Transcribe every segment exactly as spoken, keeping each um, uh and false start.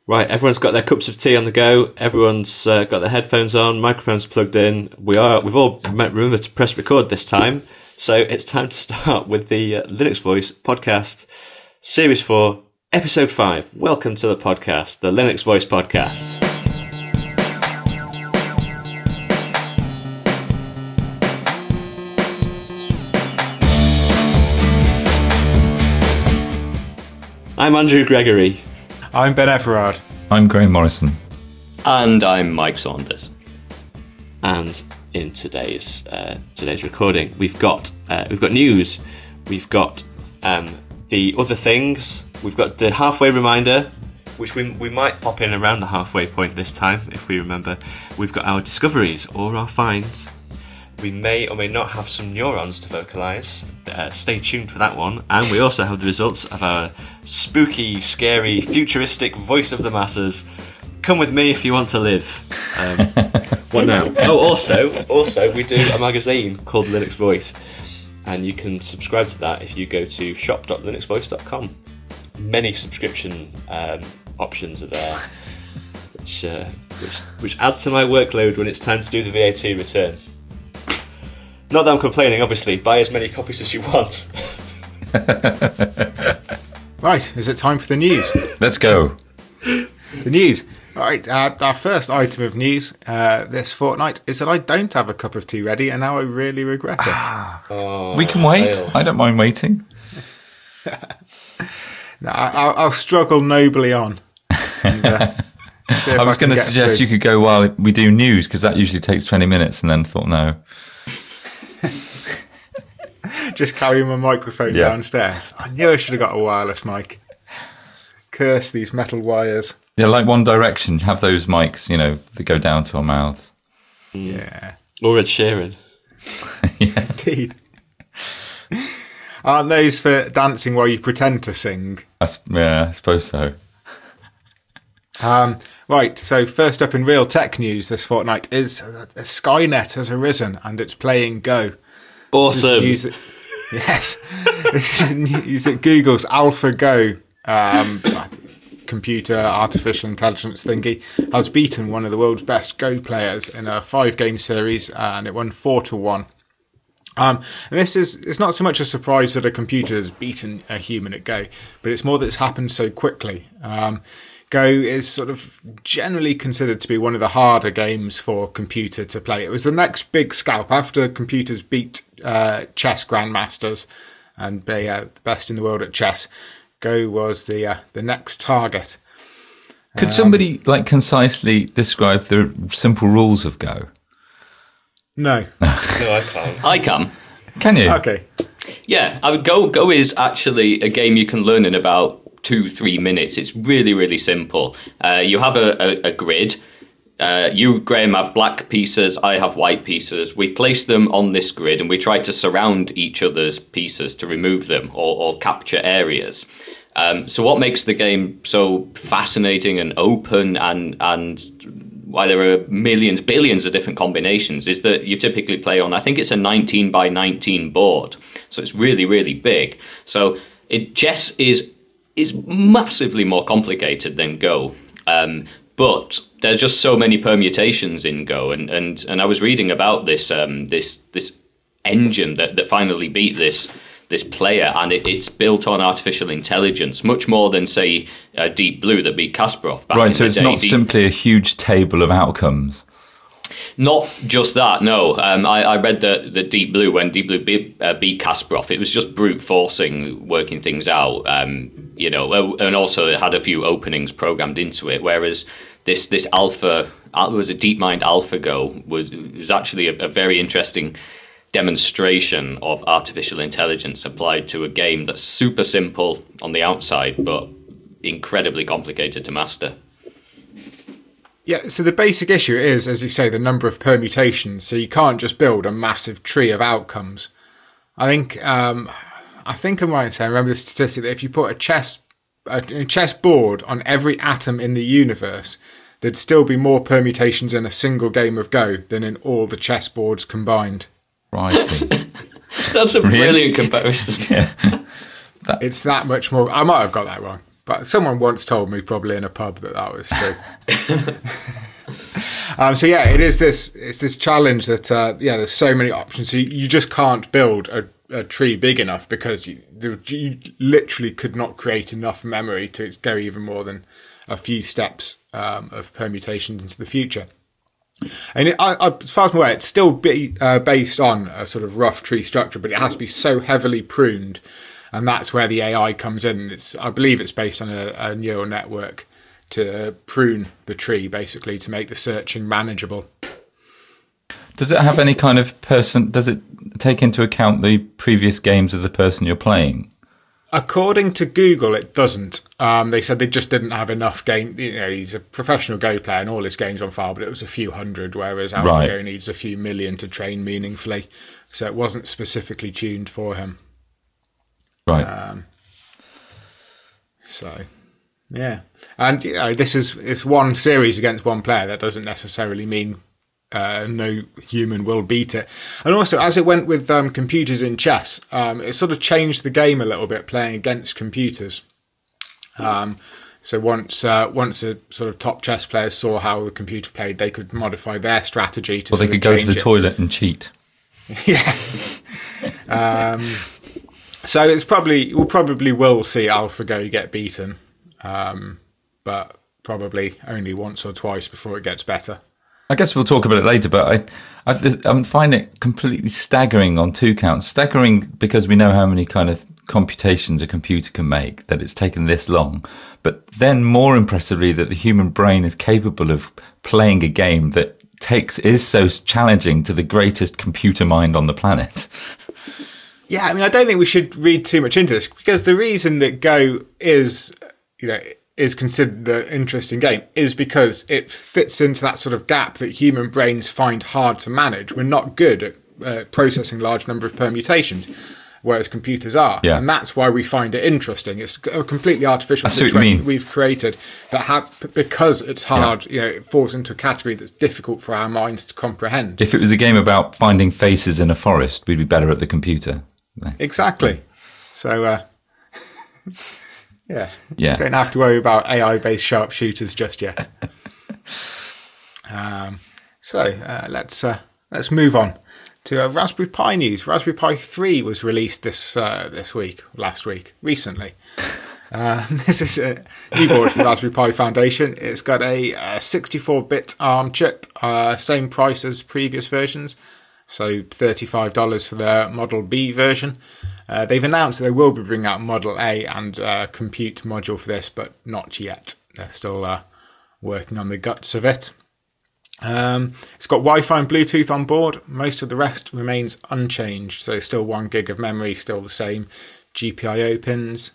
Right, everyone's got their cups of tea on the go. Everyone's uh, got their headphones on, microphones plugged in. We are. We've all remember to press record this time, so it's time to start with the uh, Linux Voice podcast, Series Four, Episode Five. Welcome to the podcast, the Linux Voice podcast. I'm Andrew Gregory. I'm Ben Everard. I'm Graham Morrison. And I'm Mike Saunders. And in today's uh, today's recording, we've got uh, we've got news. We've got um, the other things. We've got the halfway reminder, which we we might pop in around the halfway point this time if we remember. We've got our discoveries or our finds. We may or may not have some neurons to vocalise. Uh, stay tuned for that one. And we also have the results of our spooky, scary, futuristic voice of the masses. Come with me if you want to live. Um, what now? Oh, also, also we do a magazine called Linux Voice, and you can subscribe to that if you go to shop dot linux voice dot com. Many subscription um, options are there, which, uh, which which add to my workload when it's time to do the V A T return. Not that I'm complaining, obviously. Buy as many copies as you want. Right, is it time for the news? Let's go. The news. Right, uh, our first item of news uh, this fortnight is that I don't have a cup of tea ready, and now I really regret it. Ah, oh, we can wait. fail. I don't mind waiting. No, I, I'll, I'll struggle nobly on. And, uh, see if I was can going to get suggest through. you could go while we do news, because that usually takes twenty minutes, and then thought, no. Just carry my microphone Yeah. downstairs. I knew I should have got a wireless mic. Curse these metal wires. Yeah, like One Direction, have those mics, you know, that go down to our mouths. Yeah, Or Ed Sheeran. Yeah. indeed. Aren't those for dancing while you pretend to sing? I, s- yeah, I suppose so. Um, right, so first up in real tech news this fortnight is uh, Skynet has arisen and it's playing Go. Awesome. This is news that- yes, this is news that Google's AlphaGo um, computer artificial intelligence thingy has beaten one of the world's best Go players in a five-game series, and it won four to one. Um, and this is, it's not so much a surprise that a computer has beaten a human at Go, but it's more that it's happened so quickly. Um, Go is sort of generally considered to be one of the harder games for a computer to play. It was the next big scalp after computers beat uh, chess grandmasters and be uh, the best in the world at chess. Go was the uh, the next target. Could somebody, like, concisely describe the simple rules of Go? No. No, I can't. I can. Can you? Okay. Yeah, I would go. Go is actually a game you can learn in about two, three minutes. It's really, really simple. Uh, you have a, a, a grid. Uh, you, Graham, have black pieces. I have white pieces. We place them on this grid and we try to surround each other's pieces to remove them or, or capture areas. Um, so what makes the game so fascinating and open and and while there are millions, billions of different combinations, is that you typically play on, I think it's a nineteen by nineteen board. So it's really, really big. So it, chess is is massively more complicated than Go. Um, but there's just so many permutations in Go. And, and, and I was reading about this um, this this engine that, that finally beat this this player, and it, it's built on artificial intelligence, much more than, say, uh, Deep Blue that beat Kasparov back in Right, so the it's day. not Deep- simply a huge table of outcomes. Not just that, no. Um, I, I read that the Deep Blue, when Deep Blue beat, uh, beat Kasparov, it was just brute forcing, working things out. Um, you know, uh, and also it had a few openings programmed into it. Whereas this this Alpha, it was a DeepMind AlphaGo, was was actually a, a very interesting demonstration of artificial intelligence applied to a game that's super simple on the outside, but incredibly complicated to master. Yeah, so the basic issue is, as you say, the number of permutations. So you can't just build a massive tree of outcomes. I think um, I think I'm right in saying, I remember the statistic that if you put a chess a, a chess board on every atom in the universe, there'd still be more permutations in a single game of Go than in all the chess boards combined. Right. That's a Really? brilliant comparison. It's that much more. I might have got that wrong, But someone once told me, probably in a pub, that that was true. um, so yeah, it is this. It's this challenge that uh, yeah, there's so many options. So you, you just can't build a, a tree big enough because you, you literally could not create enough memory to go even more than a few steps um, of permutations into the future. And it, I, I, as far as I'm aware, it's still be, uh, based on a sort of rough tree structure, but it has to be so heavily pruned, and that's where the A I comes in. It's, I believe it's based on a, a neural network to prune the tree, basically, to make the searching manageable. Does it have any kind of person? Does it take into account the previous games of the person you're playing? According to Google, it doesn't. Um, they said they just didn't have enough game. You know, he's a professional Go player and all his games on file, but it was a few hundred, whereas AlphaGo right. needs a few million to train meaningfully. So it wasn't specifically tuned for him. Right. Um, so, yeah. And you know, this is it's one series against one player. That doesn't necessarily mean Uh, no human will beat it. And also, as it went with um, computers in chess, um, it sort of changed the game a little bit, playing against computers. Um, so once uh, once the sort of top chess players saw how the computer played, they could modify their strategy to. Well, they could go to the it. toilet and cheat. Yeah. um, so it's probably we'll probably will see AlphaGo get beaten, um, but probably only once or twice before it gets better. I guess we'll talk about it later, but I, I, I find it completely staggering on two counts. Staggering because we know how many kind of computations a computer can make, that it's taken this long. But then more impressively that the human brain is capable of playing a game that takes is so challenging to the greatest computer mind on the planet. Yeah, I mean, I don't think we should read too much into this, because the reason that Go is, you know, is considered an interesting game is because it fits into that sort of gap that human brains find hard to manage. We're not good at uh, processing large number of permutations, whereas computers are. Yeah. And that's why we find it interesting. It's a completely artificial that's situation we've created that ha- because it's hard, yeah. you know, it falls into a category that's difficult for our minds to comprehend. If it was a game about finding faces in a forest, we'd be better at the computer. Exactly. So, uh, yeah. yeah, don't have to worry about A I-based sharpshooters just yet. um, so uh, let's uh, let's move on to uh, Raspberry Pi news. Raspberry Pi three was released this uh, this week, last week, recently. Uh, this is a new board from Raspberry Pi Foundation. It's got a uh, sixty-four bit ARM chip, uh, same price as previous versions, so thirty-five dollars for the Model B version. Uh, they've announced that they will be bringing out Model A and uh, compute module for this, but not yet. They're still uh, working on the guts of it. Um, it's got Wi-Fi and Bluetooth on board. Most of the rest remains unchanged. So still one gig of memory, still the same G P I O pins.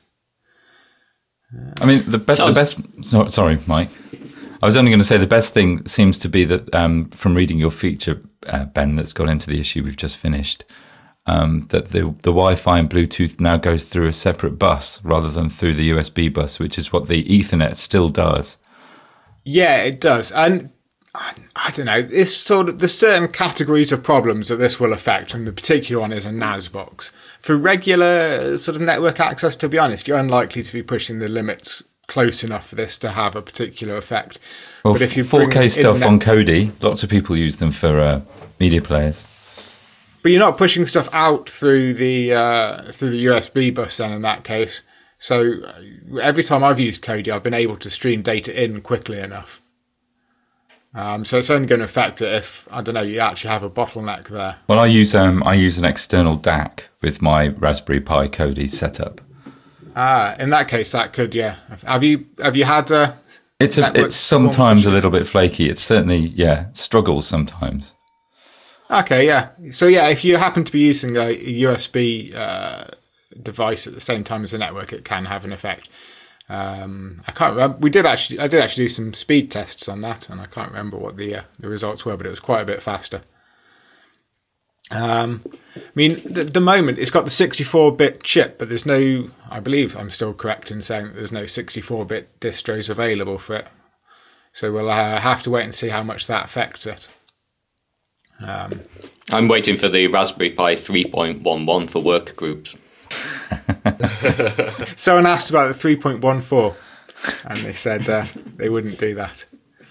Uh, I mean, the best, the best. So, sorry, Mike. I was only going to say the best thing seems to be that um, from reading your feature, uh, Ben, that's got into the issue we've just finished. Um, that the the Wi-Fi and Bluetooth now goes through a separate bus rather than through the U S B bus, which is what the Ethernet still does. Yeah, it does. And I, I don't know, it's sort of, there's certain categories of problems that this will affect, and the particular one is a N A S box. For regular sort of network access, to be honest, you're unlikely to be pushing the limits close enough for this to have a particular effect. Well, but if you four K stuff internet- on Kodi, lots of people use them for uh, media players. But you're not pushing stuff out through the uh, through the U S B bus then in that case. So every time I've used Kodi, I've been able to stream data in quickly enough. Um, so it's only going to affect it if, I don't know, you actually have a bottleneck there. Well, I use um, I use an external D A C with my Raspberry Pi Kodi setup. Ah, in that case, that could, yeah. Have you have you had? Uh, it's a, it's sometimes a little bit flaky. It's certainly yeah struggles sometimes. Okay, yeah. So yeah, if you happen to be using a U S B uh, device at the same time as the network, it can have an effect. Um, I can't remember. We did actually, I did actually do some speed tests on that, and I can't remember what the uh, the results were, but it was quite a bit faster. Um, I mean, at the moment it's got the sixty-four bit chip, but there's no. I believe I'm still correct in saying that there's no sixty-four bit distros available for it. So we'll uh, have to wait and see how much that affects it. Um, I'm waiting for the Raspberry Pi three point eleven for work groups. Someone asked about the three point one four. and they said uh, they wouldn't do that.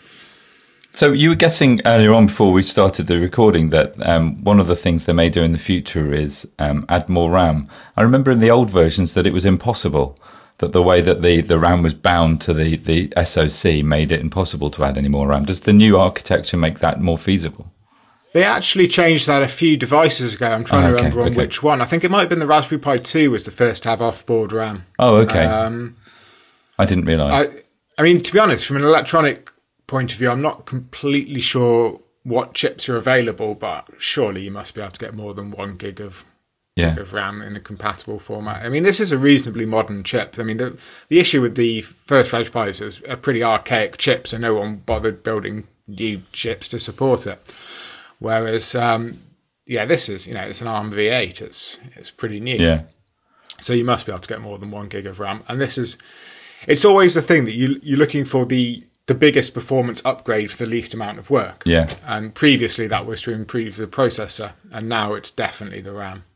So you were guessing earlier on before we started the recording that um, one of the things they may do in the future is um, add more RAM. I remember in the old versions that it was impossible, that the way that the, the RAM was bound to the, the S O C made it impossible to add any more RAM. Does the new architecture make that more feasible? They actually changed that a few devices ago. I'm trying Oh, to okay, remember on okay. which one. I think it might have been the Raspberry Pi two was the first to have off-board RAM. Oh, okay. Um, I didn't realise. I, I mean, to be honest, from an electronic point of view, I'm not completely sure what chips are available, but surely you must be able to get more than one gig of, Yeah. of RAM in a compatible format. I mean, this is a reasonably modern chip. I mean, the, the issue with the first Raspberry Pi is it was a pretty archaic chip, so no one bothered building new chips to support it. Whereas, um, yeah, this is, you know, it's an ARM v eight. It's it's pretty new. Yeah. So you must be able to get more than one gig of RAM. And this is, it's always the thing that you, you're looking for the, the biggest performance upgrade for the least amount of work. Yeah. And previously that was to improve the processor. And now it's definitely the RAM.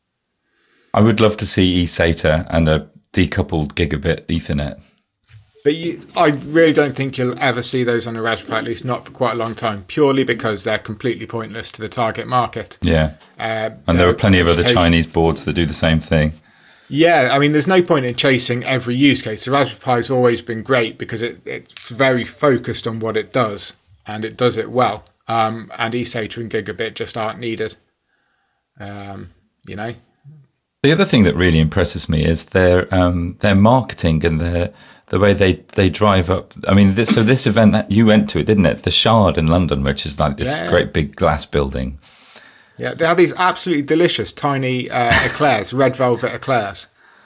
I would love to see eSATA and a decoupled gigabit Ethernet. But you, I really don't think you'll ever see those on a Raspberry Pi, at least not for quite a long time, purely because they're completely pointless to the target market. Yeah. Uh, And there are plenty of other education- Chinese boards that do the same thing. Yeah, I mean, there's no point in chasing every use case. The Raspberry Pi has always been great because it, it's very focused on what it does, and it does it well. Um, and eSATA and gigabit just aren't needed. Um, you know? The other thing that really impresses me is their um, their marketing and their the way they, they drive up. I mean, this, so this event that you went to, it didn't it? The Shard in London, which is like this Yeah. great big glass building. Yeah, they have these absolutely delicious tiny uh, eclairs, red velvet eclairs.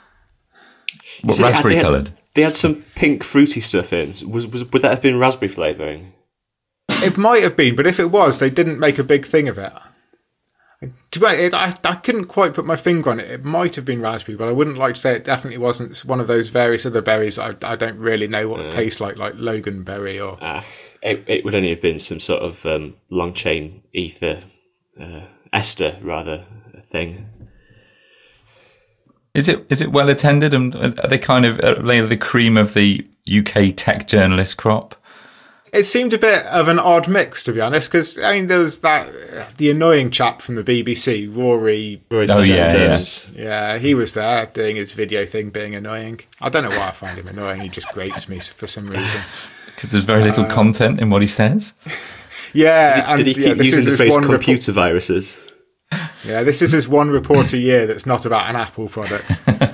What, See, they had- raspberry they had- coloured? They had some pink fruity stuff in. Was, was would that have been raspberry flavouring? It might have been, but if it was, they didn't make a big thing of it. To be honest, I, I couldn't quite put my finger on it. It might have been raspberry, but I wouldn't like to say it definitely wasn't. It's one of those various other berries I, I don't really know what it tastes like, like Loganberry or... Ah, it, it would only have been some sort of um, long chain ether, uh, ester rather, thing. Is it is it well attended, and are they kind of are they the cream of the U K tech journalist crop? It seemed a bit of an odd mix, to be honest, because I mean, there was that uh, the annoying chap from the B B C, Rory. Rory Oh, yeah, Jones. Yeah, he was there doing his video thing, being annoying. I don't know why I find him annoying. He just grates me for some reason. Because there's very little content in what he says. Yeah, and Did he yeah, keep this using is the his phrase one report- computer viruses? Yeah, this is his one report a year that's not about an Apple product.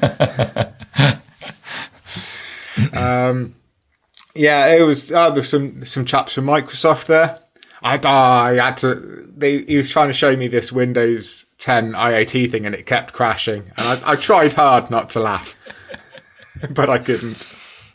um, yeah, it was. Uh, there's some some chaps from Microsoft there. I, I had to. They, he was trying to show me this Windows ten I O T thing, and it kept crashing. And I, I tried hard not to laugh, but I couldn't.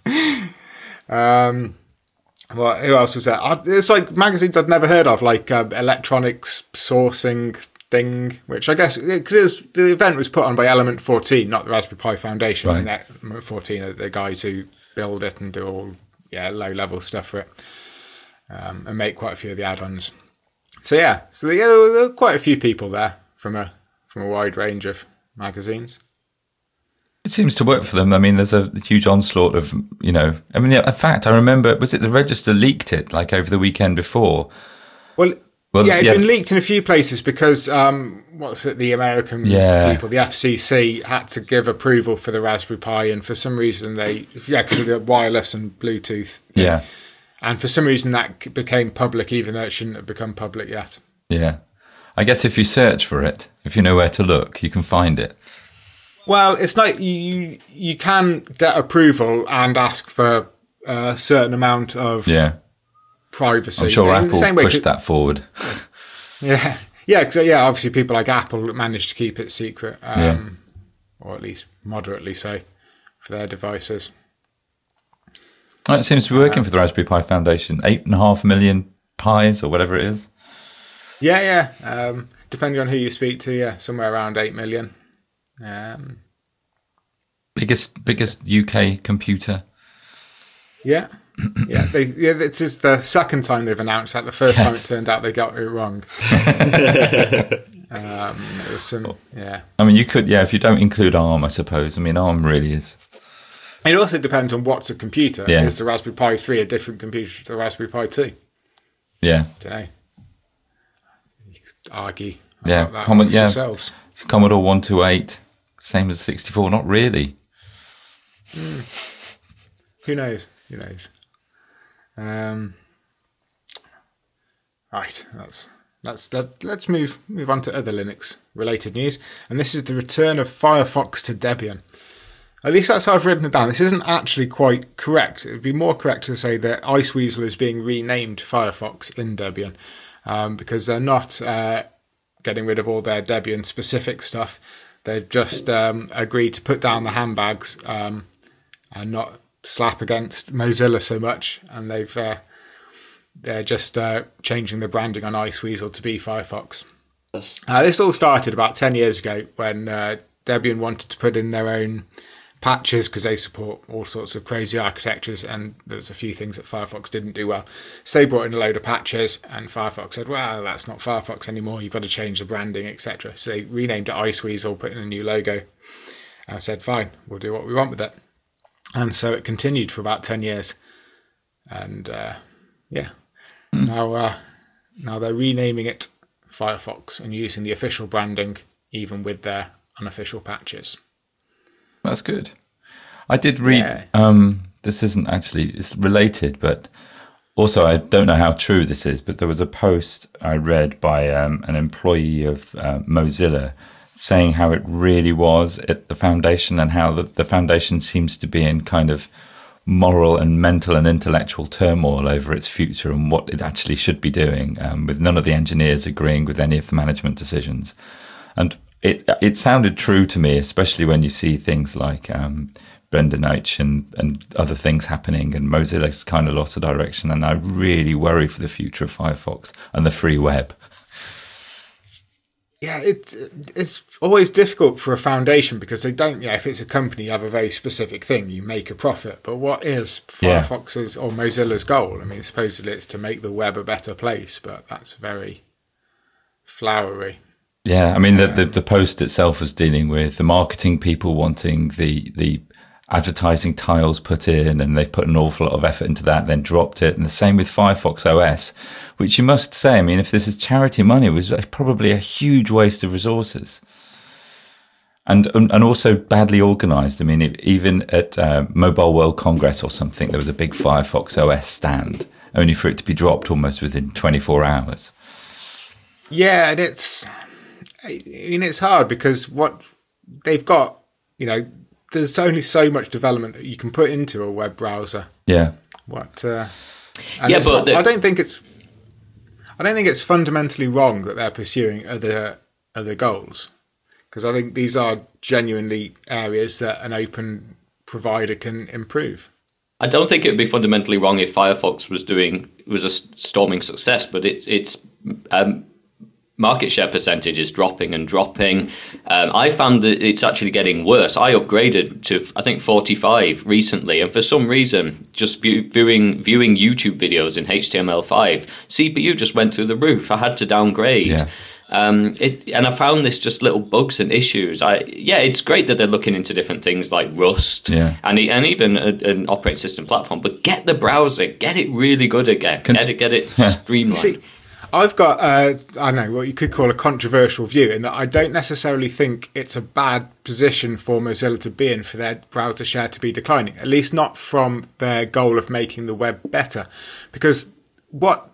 Um, what? Who else was there? I, it's like magazines I'd never heard of, like uh, electronics sourcing thing, which I guess because the event was put on by Element fourteen, not the Raspberry Pi Foundation. Right. And Element fourteen are the guys who build it and do all yeah low level stuff for it, um, and make quite a few of the add-ons. So yeah, so yeah, there were, there were quite a few people there from a from a wide range of magazines. It seems to work for them. I mean, there's a huge onslaught of, you know, I mean, in fact, I remember, was it the Register leaked it like over the weekend before? Well, Well, yeah, it's yeah. been leaked in a few places because um, what's it? The American Yeah. people, the F C C, had to give approval for the Raspberry Pi, and for some reason they, yeah, because of the wireless and Bluetooth. thing. Yeah, And for some reason that c- became public, even though it shouldn't have become public yet. yeah. I guess if you search for it, if you know where to look, you can find it. Well, it's like you you can get approval and ask for a certain amount of Yeah, privacy. I'm sure In the Apple same way pushed c- that forward. Yeah, yeah, cause, yeah. Obviously, people like Apple managed to keep it secret, um, Yeah. or at least moderately so, for their devices. Well, it seems to be working for the Raspberry Pi Foundation. Eight and a half million pies or whatever it is. Yeah, yeah. Um, depending on who you speak to, yeah, somewhere around eight million. Um, Biggest biggest U K computer. yeah, yeah. They, yeah. This is the second time they've announced that. The first time it Yes. turned out they got it wrong. um, it was some, yeah. I mean, you could, yeah, if you don't include ARM, I suppose. I mean, ARM really is It also depends on what's a computer. Yeah. Is the Raspberry Pi three a different computer to the Raspberry Pi two? Yeah. I don't know. You could argue Yeah. about that Commod- amongst yeah. yourselves. Commodore one twenty-eight, same as sixty-four. Not really. Mm. Who knows? Who knows? Um, right. That's that's that. Let's move move on to other Linux related news, and this is the return of Firefox to Debian. At least that's how I've written it down. This isn't actually quite correct. It would be more correct to say that Iceweasel is being renamed Firefox in Debian, um, because they're not uh, getting rid of all their Debian-specific stuff. They've just um, agreed to put down the handbags um, and not slap against Mozilla so much. And they've uh, they're just uh, changing the branding on Iceweasel to be Firefox. Uh, this all started about ten years ago when uh, Debian wanted to put in their own patches because they support all sorts of crazy architectures, and there's a few things that Firefox didn't do well. So they brought in a load of patches, and Firefox said, well, that's not Firefox anymore, you've got to change the branding, et cetera. So they renamed it Iceweasel, put in a new logo, and said, fine, we'll do what we want with it. And so it continued for about ten years. And uh, yeah, mm. now, uh, now they're renaming it Firefox and using the official branding, even with their unofficial patches. That's good. I did read, Yeah. um, this isn't actually, it's related, but also I don't know how true this is, but there was a post I read by um, an employee of uh, Mozilla saying how it really was at the foundation, and how the, the foundation seems to be in kind of moral and mental and intellectual turmoil over its future and what it actually should be doing, um, with none of the engineers agreeing with any of the management decisions. And It it sounded true to me, especially when you see things like um, Brendan Eich and, and other things happening, and Mozilla's kind of lost a direction, and I really worry for the future of Firefox and the free web. Yeah, it, it's always difficult for a foundation because they don't, you know, if it's a company, you have a very specific thing, you make a profit. But what is Firefox's yeah. or Mozilla's goal? I mean, supposedly it's to make the web a better place, but that's very flowery. Yeah, I mean, the, the the post itself was dealing with the marketing people wanting the the advertising tiles put in, and they've put an awful lot of effort into that, then dropped it. And the same with Firefox O S, which you must say, I mean, if this is charity money, it was probably a huge waste of resources. And and also badly organised. I mean, even at uh, Mobile World Congress or something, there was a big Firefox O S stand, only for it to be dropped almost within twenty-four hours. Yeah, and it's... I mean, it's hard because what they've got, you know, there's only so much development that you can put into a web browser. Yeah. What? Uh, yeah, but not, I don't think it's. I don't think it's fundamentally wrong that they're pursuing other other goals, because I think these are genuinely areas that an open provider can improve. I don't think it would be fundamentally wrong if Firefox was doing was a storming success, but it's it's. Um, market share percentage is dropping and dropping. Um, I found that it's actually getting worse. I upgraded to, I think, forty-five recently, and for some reason, just view, viewing viewing YouTube videos in H T M L five, C P U just went through the roof. I had to downgrade. Yeah. Um, it, and I found this just little bugs and issues. I yeah, it's great that they're looking into different things like Rust yeah. and and even a, an operating system platform. But get the browser, get it really good again. Cont- get it, get it streamlined. See, I've got, uh, I don't know, what you could call a controversial view, in that I don't necessarily think it's a bad position for Mozilla to be in for their browser share to be declining, at least not from their goal of making the web better. Because what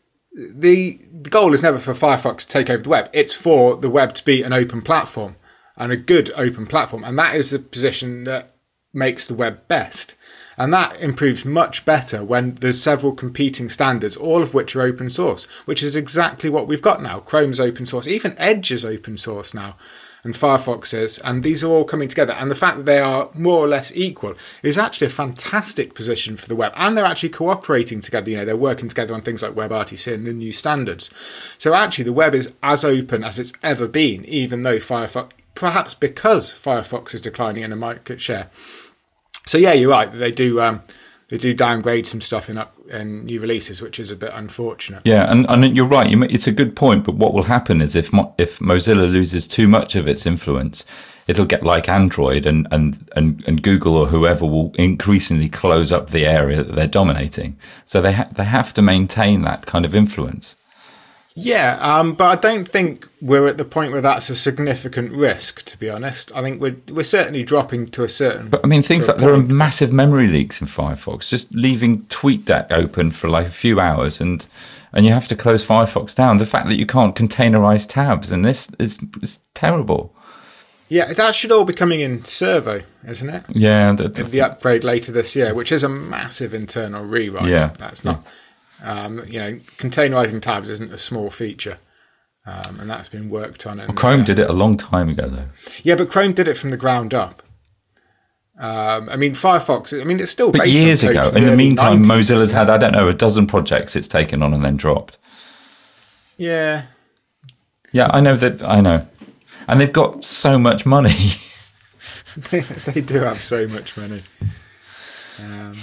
the, the goal is never for Firefox to take over the web. It's for the web to be an open platform, and a good open platform. And that is the position that makes the web best. And that improves much better when there's several competing standards, all of which are open source, which is exactly what we've got now. Chrome's open source, even Edge is open source now, and Firefox is, and these are all coming together. And the fact that they are more or less equal is actually a fantastic position for the web. And they're actually cooperating together. You know, they're working together on things like WebRTC and the new standards. So actually the web is as open as it's ever been, even though Firefox, perhaps because Firefox is declining in a market share. So yeah, you're right. They do um, they do downgrade some stuff in up in new releases, which is a bit unfortunate. Yeah, and, and you're right. You, it's a good point. But what will happen is if Mo, if Mozilla loses too much of its influence, it'll get like Android, and, and, and, and Google or whoever will increasingly close up the area that they're dominating. So they ha- they have to maintain that kind of influence. Yeah, um, but I don't think we're at the point where that's a significant risk, to be honest. I think we're we're certainly dropping to a certain... But I mean, things to a like there are point. massive memory leaks in Firefox. Just leaving TweetDeck open for like a few hours and and you have to close Firefox down. The fact that you can't containerize tabs and this is, is terrible. Yeah, that should all be coming in Servo, isn't it? Yeah. The, the, The upgrade later this year, which is a massive internal rewrite. Yeah. That's not... Um, you know, containerizing tabs isn't a small feature, um, and that's been worked on. And, Chrome uh, did it a long time ago, though. Yeah, but Chrome did it from the ground up. Um, I mean, Firefox, I mean, it's still But based years on code ago. from In the early meantime, nineties, Mozilla's isn't had, it? I don't know, a dozen projects it's taken on and then dropped. Yeah. Yeah, I know that. I know. And they've got so much money. they, they do have so much money. Um,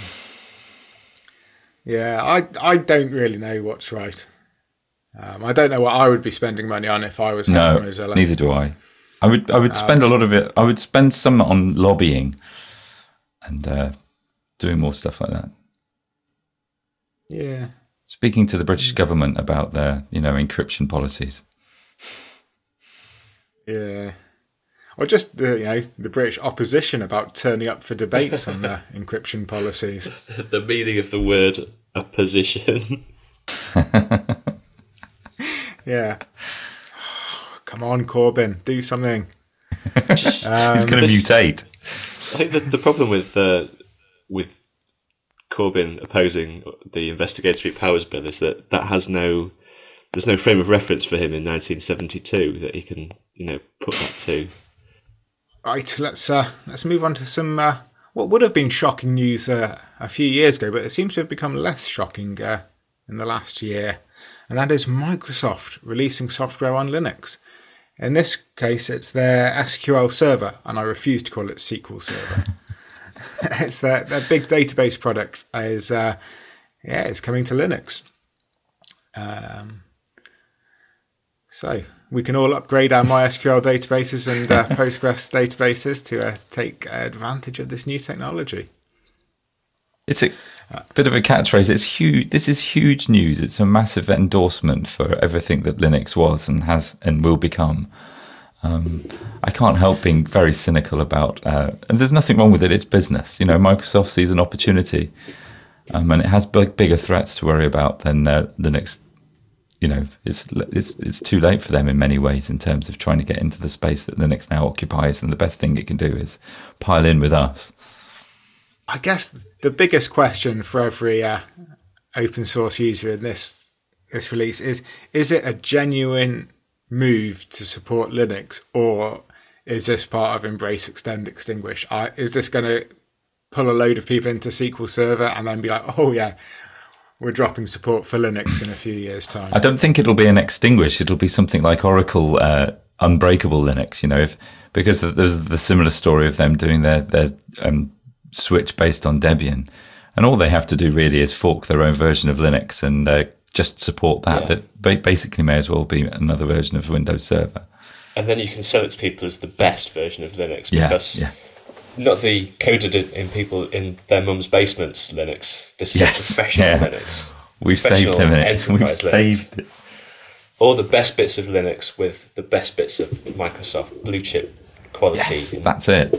yeah, I I don't really know what's right. Um, I don't know what I would be spending money on if I was head No, of Mozilla. neither do I. I would I would spend a lot of it. I would spend some on lobbying and uh, doing more stuff like that. Yeah. Speaking to the British government about their, you know, encryption policies. Yeah. Or just the you know the British opposition about turning up for debates on their encryption policies. The meaning of the word opposition. Yeah. Come on, Corbyn, do something. Just, He's going to this- mutate. I think the, the problem with uh, with Corbyn opposing the investigatory powers bill is that that has no there's no frame of reference for him in nineteen seventy-two that he can you know put that to. Right, let's uh, let's move on to some uh, what would have been shocking news uh, a few years ago, but it seems to have become less shocking uh, in the last year, and that is Microsoft releasing software on Linux. In this case, it's their S Q L Server, and I refuse to call it S Q L Server. It's their their big database product is uh, yeah, it's coming to Linux. Um, so. We can all upgrade our MySQL databases and uh, Postgres databases to uh, take advantage of this new technology. It's a bit of a catchphrase. It's huge. This is huge news. It's a massive endorsement for everything that Linux was and has and will become. Um, I can't help being very cynical about, uh, and there's nothing wrong with it. It's business. You know, Microsoft sees an opportunity, um, and it has big, bigger threats to worry about than uh, Linux. You know, it's it's it's too late for them in many ways in terms of trying to get into the space that Linux now occupies, and the best thing it can do is pile in with us. I guess the biggest question for every uh, open source user in this this release is: is it a genuine move to support Linux, or is this part of Embrace, Extend, Extinguish? Uh, is this going to pull a load of people into S Q L Server and then be like, oh yeah, we're dropping support for Linux in a few years' time? I don't think it'll be an extinguish. It'll be something like Oracle uh, Unbreakable Linux, you know, if, because there's the similar story of them doing their, their um, switch based on Debian. And all they have to do really is fork their own version of Linux and uh, just support that. Yeah. That basically may as well be another version of Windows Server. And then you can sell it to people as the best version of Linux Yeah, because yeah. not the coded in, in people in their mum's basements Linux. This is Yes, a professional yeah. Linux. We've saved Professional them in it. We've enterprise Linux. saved it. All the best bits of Linux with the best bits of Microsoft blue chip quality. Yes, that's it.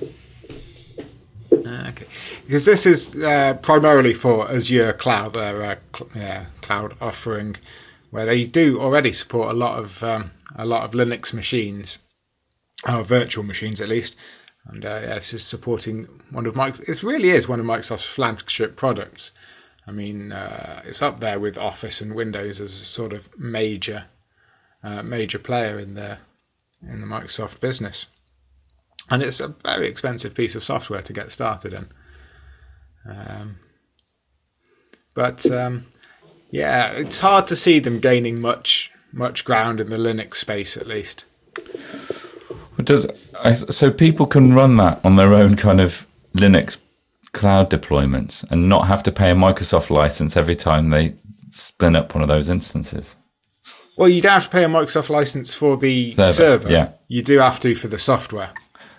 Uh, okay, because this is uh, primarily for Azure Cloud, their uh, cl- yeah, cloud offering, where they do already support a lot of um, a lot of Linux machines, uh, virtual machines at least, and uh, yeah, this is supporting one of Microsoft. It really is one of Microsoft's flagship products. I mean, uh, it's up there with Office and Windows as a sort of major uh, major player in the in the Microsoft business. And it's a very expensive piece of software to get started in. Um, but um, yeah, it's hard to see them gaining much much ground in the Linux space, at least. Does I, so people can run that on their own kind of Linux cloud deployments and not have to pay a Microsoft license every time they spin up one of those instances. Well, you don't have to pay a Microsoft license for the Server, server. yeah. You do have to for the software.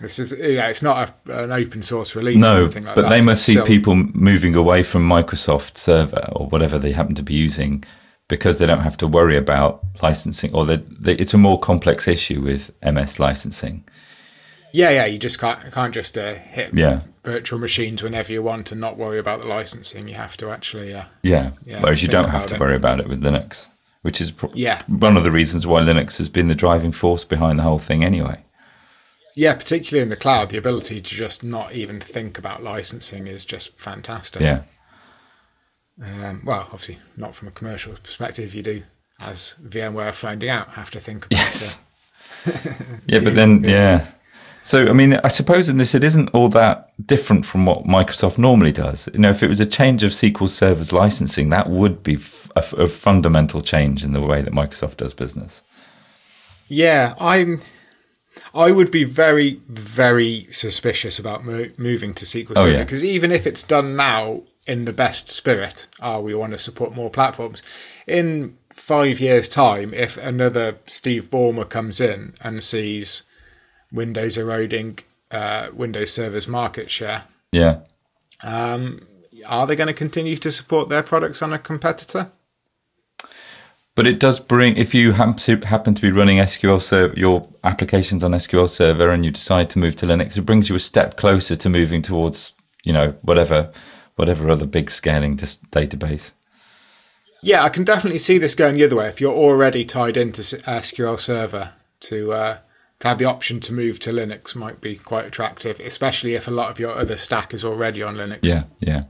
This is, you know, it's not a, an open source release. No, or anything like but that. they must see Still- people moving away from Microsoft Server or whatever they happen to be using because they don't have to worry about licensing, or they, they, it's a more complex issue with M S licensing. Yeah, yeah, you just can't can't just uh, hit Yeah. virtual machines whenever you want and not worry about the licensing. You have to actually, uh, Yeah. Yeah, Whereas you think don't have about to it. worry about it with Linux, which is pro- Yeah. one of the reasons why Linux has been the driving force behind the whole thing anyway. yeah, particularly in the cloud, the ability to just not even think about licensing is just fantastic. Yeah. Um, well, obviously not from a commercial perspective. You do, as VMware are finding out, have to think about Yes. uh, Yeah, but then, yeah. So, I mean, I suppose in this, it isn't all that different from what Microsoft normally does. You know, if it was a change of S Q L Server's licensing, that would be f- a, f- a fundamental change in the way that Microsoft does business. Yeah, I'm. I would be very, very suspicious about mo- moving to S Q L Oh, Server yeah. because even if it's done now in the best spirit, oh, we want to support more platforms. In five years' time, if another Steve Ballmer comes in and sees Windows eroding uh, Windows Server's market share, Yeah. are they going to continue to support their products on a competitor? But it does bring, if you happen to, happen to be running S Q L Server, your applications on S Q L Server, and you decide to move to Linux, it brings you a step closer to moving towards, you know, whatever, whatever other big scaling just database. Yeah, I can definitely see this going the other way. If you're already tied into S- S Q L Server, to uh, to have the option to move to Linux might be quite attractive, especially if a lot of your other stack is already on Linux. Yeah, yeah.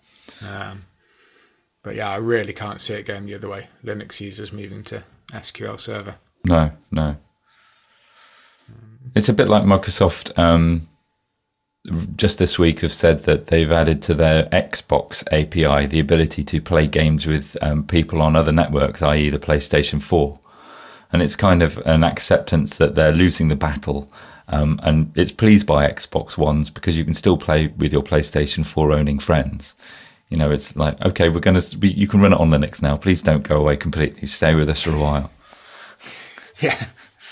But yeah, I really can't see it going the other way. Linux users moving to S Q L Server. No, no. It's a bit like Microsoft. Um, just this week have said that they've added to their Xbox A P I the ability to play games with um, people on other networks, that is the PlayStation four. And it's kind of an acceptance that they're losing the battle. Um, and it's pleased by Xbox Ones because you can still play with your PlayStation four owning friends. You know, it's like, okay, we're going to, you can run it on Linux now. Please don't go away completely. Stay with us for a while. Yeah.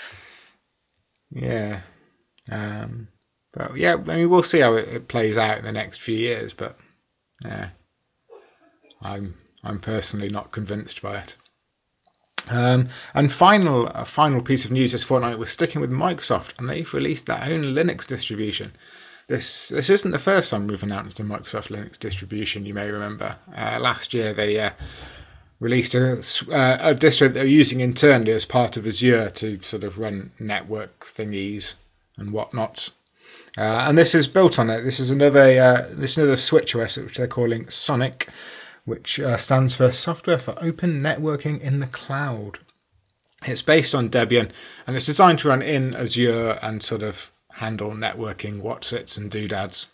Yeah. Um, but yeah, I mean, we'll see how it, it plays out in the next few years. But yeah, I'm I'm personally not convinced by it. Um, and final a final piece of news this fortnight, we're sticking with Microsoft, and they've released their own Linux distribution. This this isn't the first time we've announced a Microsoft Linux distribution. You may remember uh, last year they uh, released a, uh, a distro that they're using internally as part of Azure to sort of run network thingies and whatnot. Uh, and this is built on it. This is another uh, this is another SwitchOS, which they're calling Sonic, which uh, stands for Software for Open Networking in the Cloud. It's based on Debian, and it's designed to run in Azure and sort of handle networking whatsits and doodads.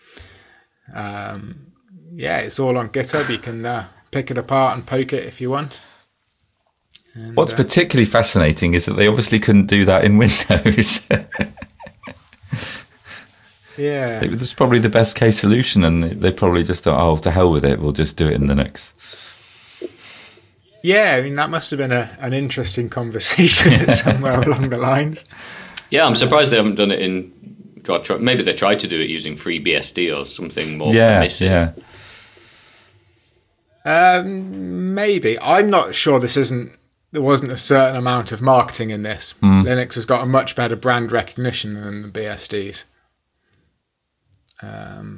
Um, yeah, it's all on GitHub. You can uh, pick it apart and poke it if you want. And, What's uh, particularly fascinating is that they obviously couldn't do that in Windows. yeah, It was probably the best case solution, and they probably just thought, oh, to hell with it, we'll just do it in Linux. yeah. I mean, that must have been a, an interesting conversation somewhere along the lines. Yeah, I'm surprised they haven't done it in. Maybe they tried to do it using FreeBSD or something more Yeah, permissive. yeah. Um, maybe. I'm not sure this isn't. There wasn't a certain amount of marketing in this. Linux has got a much better brand recognition than the B S Ds. Um,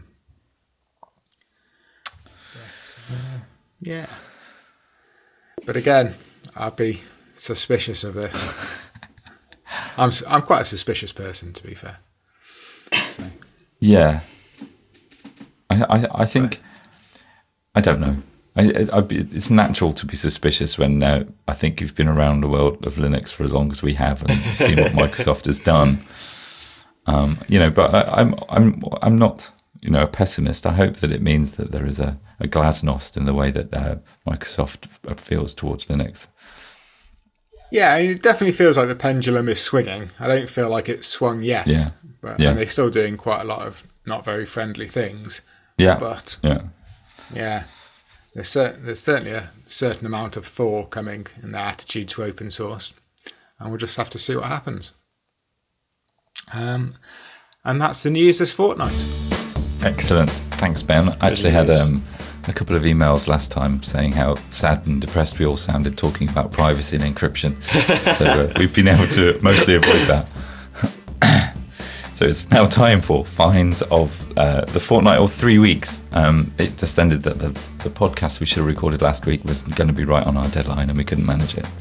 but, uh, yeah. But again, I'd be suspicious of this. I'm s- I'm quite a suspicious person, to be fair. So, Yeah. I, I, I think, I don't know. I, I, it's natural to be suspicious when uh, I think you've been around the world of Linux for as long as we have, and you've seen what Microsoft has done. Um, you know, but I, I'm I'm I'm not you know a pessimist. I hope that it means that there is a, a glasnost in the way that uh, Microsoft feels towards Linux. yeah, I mean, it definitely feels like the pendulum is swinging. I don't feel like it's swung yet. Yeah. But Yeah. and they're still doing quite a lot of not very friendly things. Yeah, But yeah, yeah, there's, cer- there's certainly a certain amount of thaw coming in their attitude to open source, and we'll just have to see what happens. Um, And that's the news this fortnight. Excellent. Thanks, Ben. I actually had um, a couple of emails last time saying how sad and depressed we all sounded talking about privacy and encryption. So uh, we've been able to mostly avoid that. So it's now time for finds of uh, the fortnight or three weeks. Um, it just ended that the, the podcast we should have recorded last week was going to be right on our deadline and we couldn't manage it.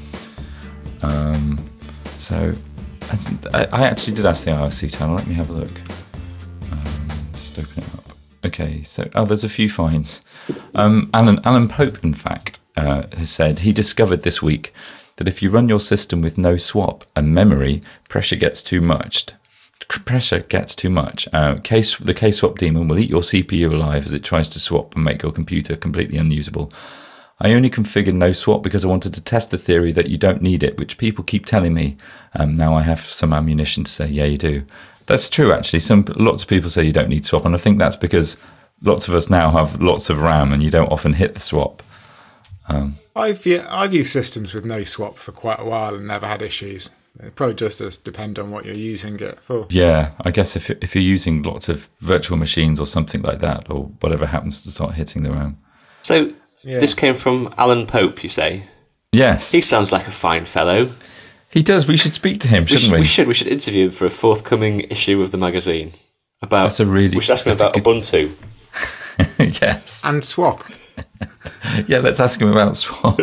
Um, so I, I actually did ask the I R C channel. Let me have a look. Um, just open it up. Okay, so oh, there's a few finds. Um, Alan Alan Pope, in fact, uh, has said he discovered this week that if you run your system with no swap and memory, pressure gets too much. Pressure gets too much. Uh, case the K-swap daemon will eat your C P U alive as it tries to swap and make your computer completely unusable. I only configured no swap because I wanted to test the theory that you don't need it, which people keep telling me. Um, now I have some ammunition to say, yeah, you do. That's true, actually. Some lots of people say you don't need swap, and I think that's because lots of us now have lots of RAM, and you don't often hit the swap. Um, I've yeah, I've used systems with no swap for quite a while and never had issues. It probably just does depend on what you're using it for. Yeah, I guess if if you're using lots of virtual machines or something like that, or whatever happens to start hitting the RAM. So Yeah. this came from Alan Pope, you say? Yes, He sounds like a fine fellow. he does. We should speak to him, We shouldn't should, we? we should we should interview him for a forthcoming issue of the magazine. About That's a really- we should ask him that's a about good- Ubuntu. Yes. And swap. Yeah, let's ask him about swap.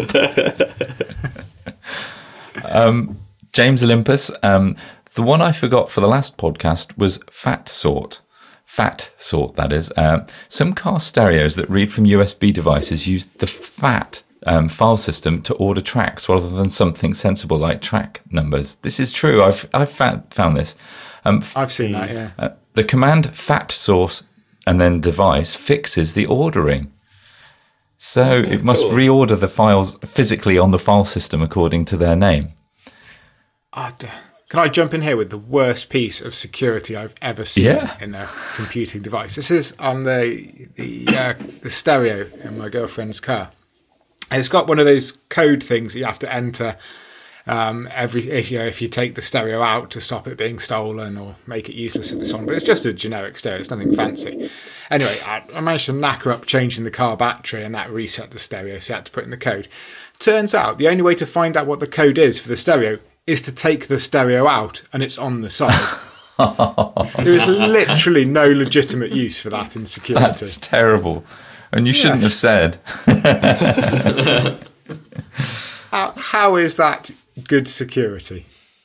um, James Olympus. Um, the one I forgot for the last podcast was Fat Sort. Fat Sort, that is. Uh, some car stereos that read from U S B devices use the FAT um, file system to order tracks rather than something sensible like track numbers. This is true. I've I've found, found this. Um, I've seen that, yeah. uh, the command fat source and then device fixes the ordering. So it must cool. reorder the files physically on the file system according to their name. Oh, d- Can I jump in here with the worst piece of security I've ever seen Yeah. in a computing device? This is on the the, uh, the stereo in my girlfriend's car. It's got one of those code things that you have to enter um, every if you know, if you take the stereo out to stop it being stolen or make it useless if it's on. But it's just a generic stereo. It's nothing fancy. Anyway, I, I managed to knacker up changing the car battery, and that reset the stereo. So you had to put in the code. Turns out the only way to find out what the code is for the stereo is to take the stereo out, and it's on the side. There is literally no legitimate use for that in security. That's terrible. And you shouldn't Yes. have said. How, how is that good security?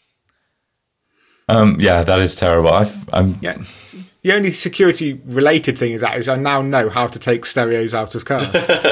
Um, yeah, that is terrible. I've, I'm, Yeah. The only security-related thing is that is I now know how to take stereos out of cars.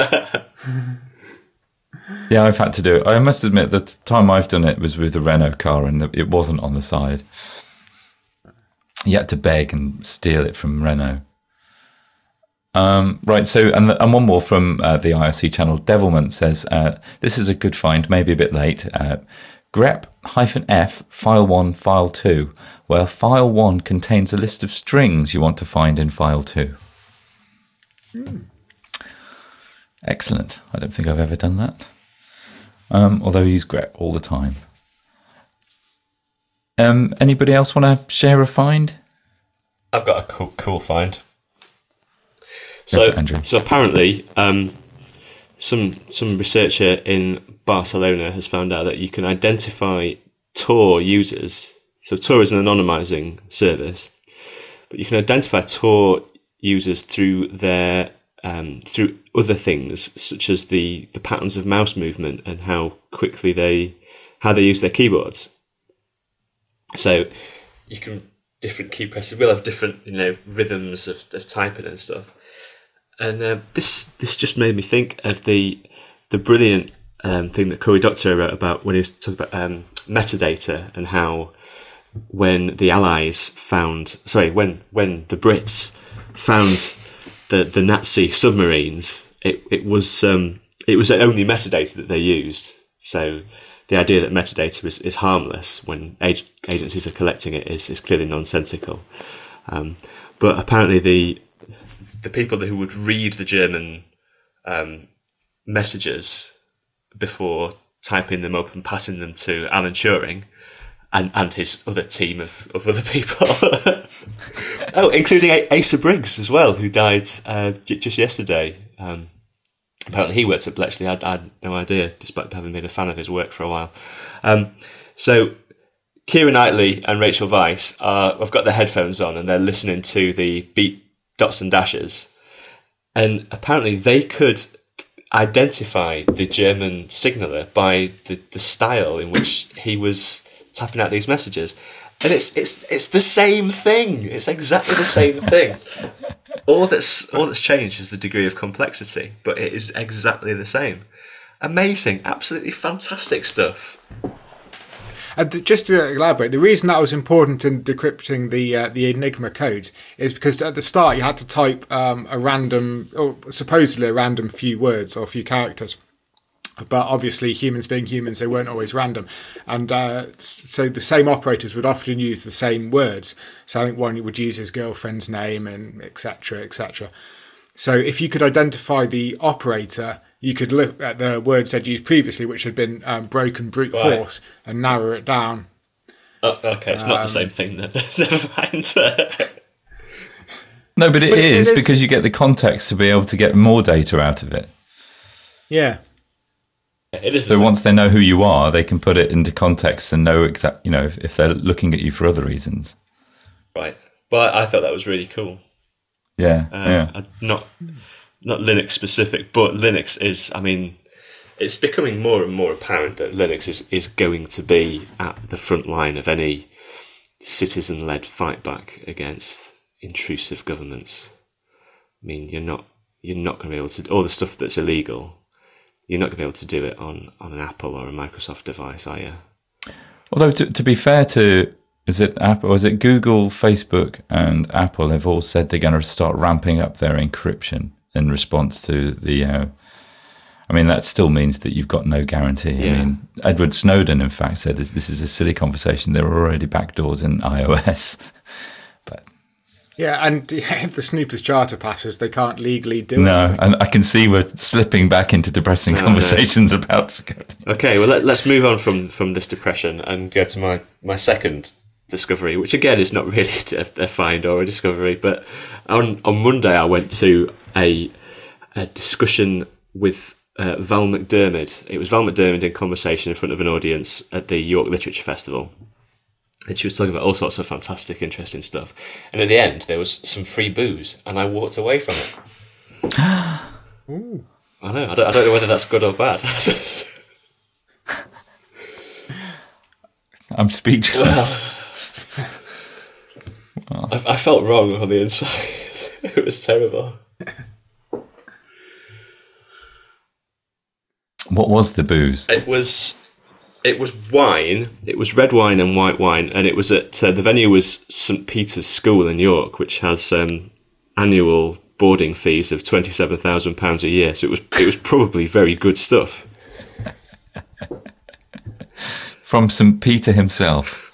yeah, I've had to do it. I must admit, the time I've done it was with the Renault car, and it wasn't on the side. You had to beg and steal it from Renault. Um, right, so, and, the, and one more from uh, the I R C channel. Devilment says, uh, this is a good find, maybe a bit late. Uh, grep-f file one file two, where file one contains a list of strings you want to find in file two. Hmm. Excellent. I don't think I've ever done that. Um, although I use grep all the time. Um, anybody else want to share a find? I've got a cool, cool find. Go So, for it, Andrew. so apparently, um, some some researcher in Barcelona has found out that you can identify Tor users. So Tor is an anonymizing service, but you can identify Tor users through their um, through other things such as the, the patterns of mouse movement and how quickly they how they use their keyboards. So you can different key presses will have different you know rhythms of, of typing and stuff. And uh, this this just made me think of the the brilliant um, thing that Cory Doctorow wrote about when he was talking about um, metadata and how when the Allies found sorry when when the Brits found the, the Nazi submarines, it it was um, it was only metadata that they used. So the idea that metadata is, is harmless when ag- agencies are collecting it is, is clearly nonsensical. Um, but apparently the the people who would read the German um, messages before typing them up and passing them to Alan Turing and and his other team of, of other people. Oh, including A- Asa Briggs as well, who died uh, j- just yesterday. Um, apparently, he worked at Bletchley. I, I had no idea, despite having been a fan of his work for a while. Um, so. Keira Knightley and Rachel Weisz are, have got their headphones on and they're listening to the Beat Dots and Dashes. And apparently they could identify the German signaller by the, the style in which he was tapping out these messages. And it's it's it's the same thing. It's exactly the same thing. All that's all that's changed is the degree of complexity, but it is exactly the same. Amazing, absolutely fantastic stuff. And th- just to elaborate, the reason that was important in decrypting the uh, the Enigma code is because at the start you had to type um, a random, or supposedly a random few words or a few characters. But obviously, humans being humans, they weren't always random. And uh, so the same operators would often use the same words. So I think one would use his girlfriend's name and et cetera, et cetera. So if you could identify the operator, you could look at the words they'd used previously, which had been um, broken brute Right. force, and narrow it down. Oh, okay, it's not the same thing then. Never mind. No, but it But it is, is- because you get the context to be able to get more data out of it. Yeah. It is. So once they know who you are, they can put it into context and know exact, you know, if, if they're looking at you for other reasons. Right, but I thought that was really cool. Yeah, Um, yeah. uh, Not not Linux specific, but Linux is. I mean, it's becoming more and more apparent that Linux is is going to be at the front line of any citizen-led fight back against intrusive governments. I mean, you're not you're not going to be able to all the stuff that's illegal. You're not going to be able to do it on, on an Apple or a Microsoft device, are you? Although to, to be fair to, is it Apple, or is it Google, Facebook, and Apple have all said they're going to start ramping up their encryption in response to the. Uh, I mean, that still means that you've got no guarantee. Yeah. I mean, Edward Snowden, in fact, said this, this is a silly conversation. There are already backdoors in iOS. But Yeah, and if the Snoopers Charter passes, they can't legally do no, anything. and I can see we're slipping back into depressing Oh, no. conversations about security. Okay, well, let, let's move on from, from this depression and go to my, my second discovery, which again is not really a, a find or a discovery, but on, on Monday I went to a, a discussion with uh, Val McDermid. It was Val McDermid in conversation in front of an audience at the York Literature Festival. And she was talking about all sorts of fantastic, interesting stuff. And at the end, there was some free booze, and I walked away from it. Ooh. I know, I don't, I don't know whether that's good or bad. I'm speechless. I, I felt wrong on the inside. It was terrible. What was the booze? It was, it was wine. It was red wine and white wine, and it was at uh, the venue was St Peter's School in York, which has um, annual boarding fees of twenty seven thousand pounds a year. So it was it was probably very good stuff. From Saint Peter himself.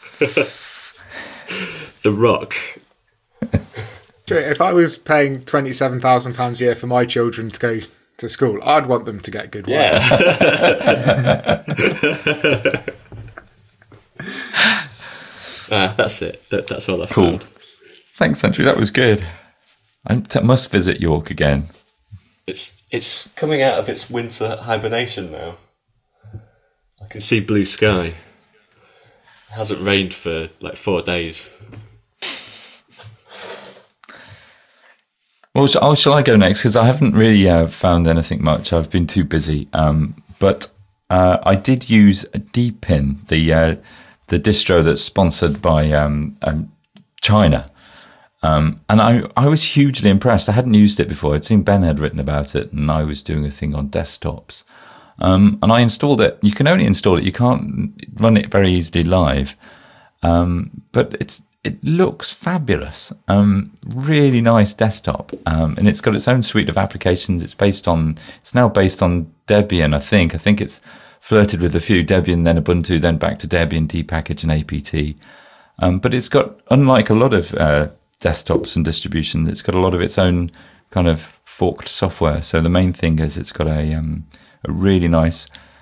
The Rock. If I was paying twenty-seven thousand pounds a year for my children to go to school, I'd want them to get good wine. Yeah. uh, that's it. That, that's all I Cool. found. Thanks, Andrew. That was good. I t- must visit York again. It's it's coming out of its winter hibernation now. I can see blue sky. It hasn't rained for like four days. Well, sh- oh, shall I go next? Because I haven't really uh, found anything much. I've been too busy. Um, but uh, I did use Deepin, the uh, the distro that's sponsored by um, um, China. Um, and I, I was hugely impressed. I hadn't used it before. I'd seen Ben had written about it, and I was doing a thing on desktops. Um, and I installed it. You can only install it. You can't run it very easily live. Um, but it's it looks fabulous. Um, really nice desktop. Um, and it's got its own suite of applications. It's based on. It's now based on Debian. I think. I think it's flirted with a few Debian, then Ubuntu, then back to Debian, dpackage, and apt. Um, but it's got, unlike a lot of uh, desktops and distributions, it's got a lot of its own kind of forked software. So the main thing is it's got a um, a really nice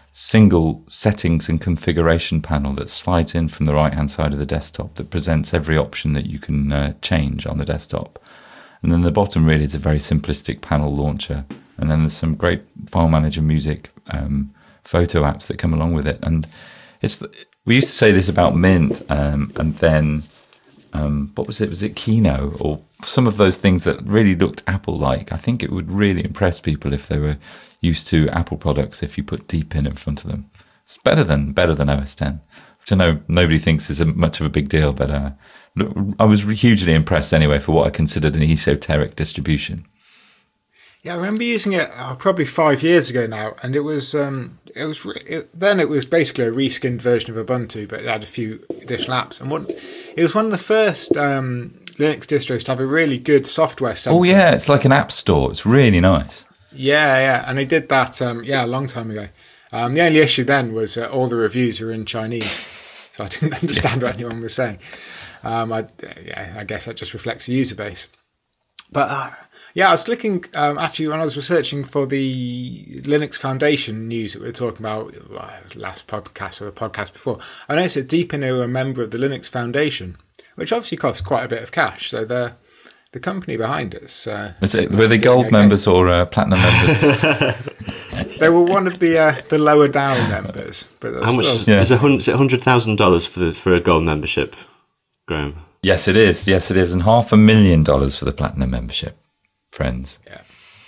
single settings and configuration panel that slides in from the right-hand side of the desktop that presents every option that you can uh, change on the desktop. And then the bottom really is a very simplistic panel launcher. And then there's some great file manager, music, um, photo apps that come along with it. And it's we used to say this about Mint, um, and then um, what was it? Was it Kino or some of those things that really looked Apple-like? I think it would really impress people if they were used to Apple products if you put Deepin in front of them. It's better than better than O S ten, which I know nobody thinks is a, much of a big deal, but uh, I was hugely impressed anyway for what I considered an esoteric distribution. Yeah, I remember using it uh, probably five years ago now, and it was um, it was it, then it was basically a reskinned version of Ubuntu, but it had a few additional apps. And one, it was one of the first um, Linux distros to have a really good software center. Oh yeah, it's like an app store. It's really nice. Yeah, yeah, and they did that um, yeah a long time ago. Um, the only issue then was uh, all the reviews were in Chinese, so I didn't understand what anyone was saying. Um, I, yeah, I guess that just reflects the user base. But uh, yeah, I was looking, um, actually, when I was researching for the Linux Foundation news that we were talking about uh, last podcast or the podcast before, I noticed that Deepin are a member of the Linux Foundation, which obviously costs quite a bit of cash. So they're the company behind it. Uh, Was it, were they gold okay. members or uh, platinum members? They were one of the uh, the lower down members. But how much still... yeah. is it? Is it hundred thousand dollars for the for a gold membership, Graham? Yes, it is. Yes, it is, and half a million dollars for the platinum membership, friends. Yeah.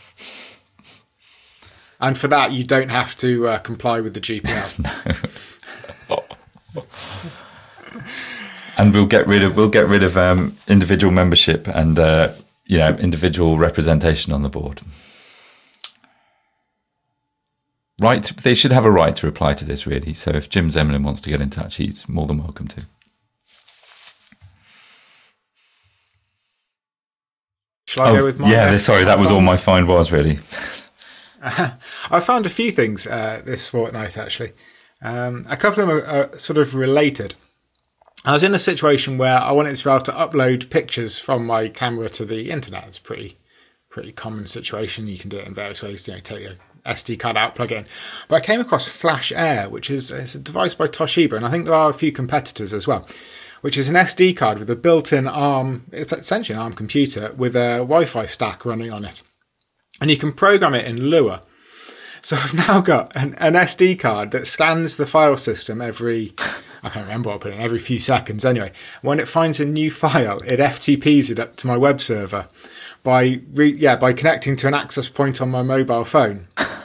And for that, you don't have to uh, comply with the G P L. No. And we'll get rid of we'll get rid of um, individual membership and uh, you know individual representation on the board. Right, to, they should have a right to reply to this, really. So if Jim Zemlin wants to get in touch, he's more than welcome to. Shall I oh, go with my? Yeah, uh, sorry, that was all my find was really. uh, I found a few things uh, this fortnight actually. Um, a couple of them are, are sort of related. I was in a situation where I wanted to be able to upload pictures from my camera to the internet. It's a pretty, pretty common situation. You can do it in various ways. You know, take your S D card out, plug it in. But I came across Flash Air, which is it's a device by Toshiba, and I think there are a few competitors as well, which is an S D card with a built-in ARM, it's essentially an ARM computer with a Wi-Fi stack running on it. And you can program it in Lua. So I've now got an, an S D card that scans the file system every... I can't remember what I put in, every few seconds anyway. When it finds a new file, it F T Ps it up to my web server by re- yeah by connecting to an access point on my mobile phone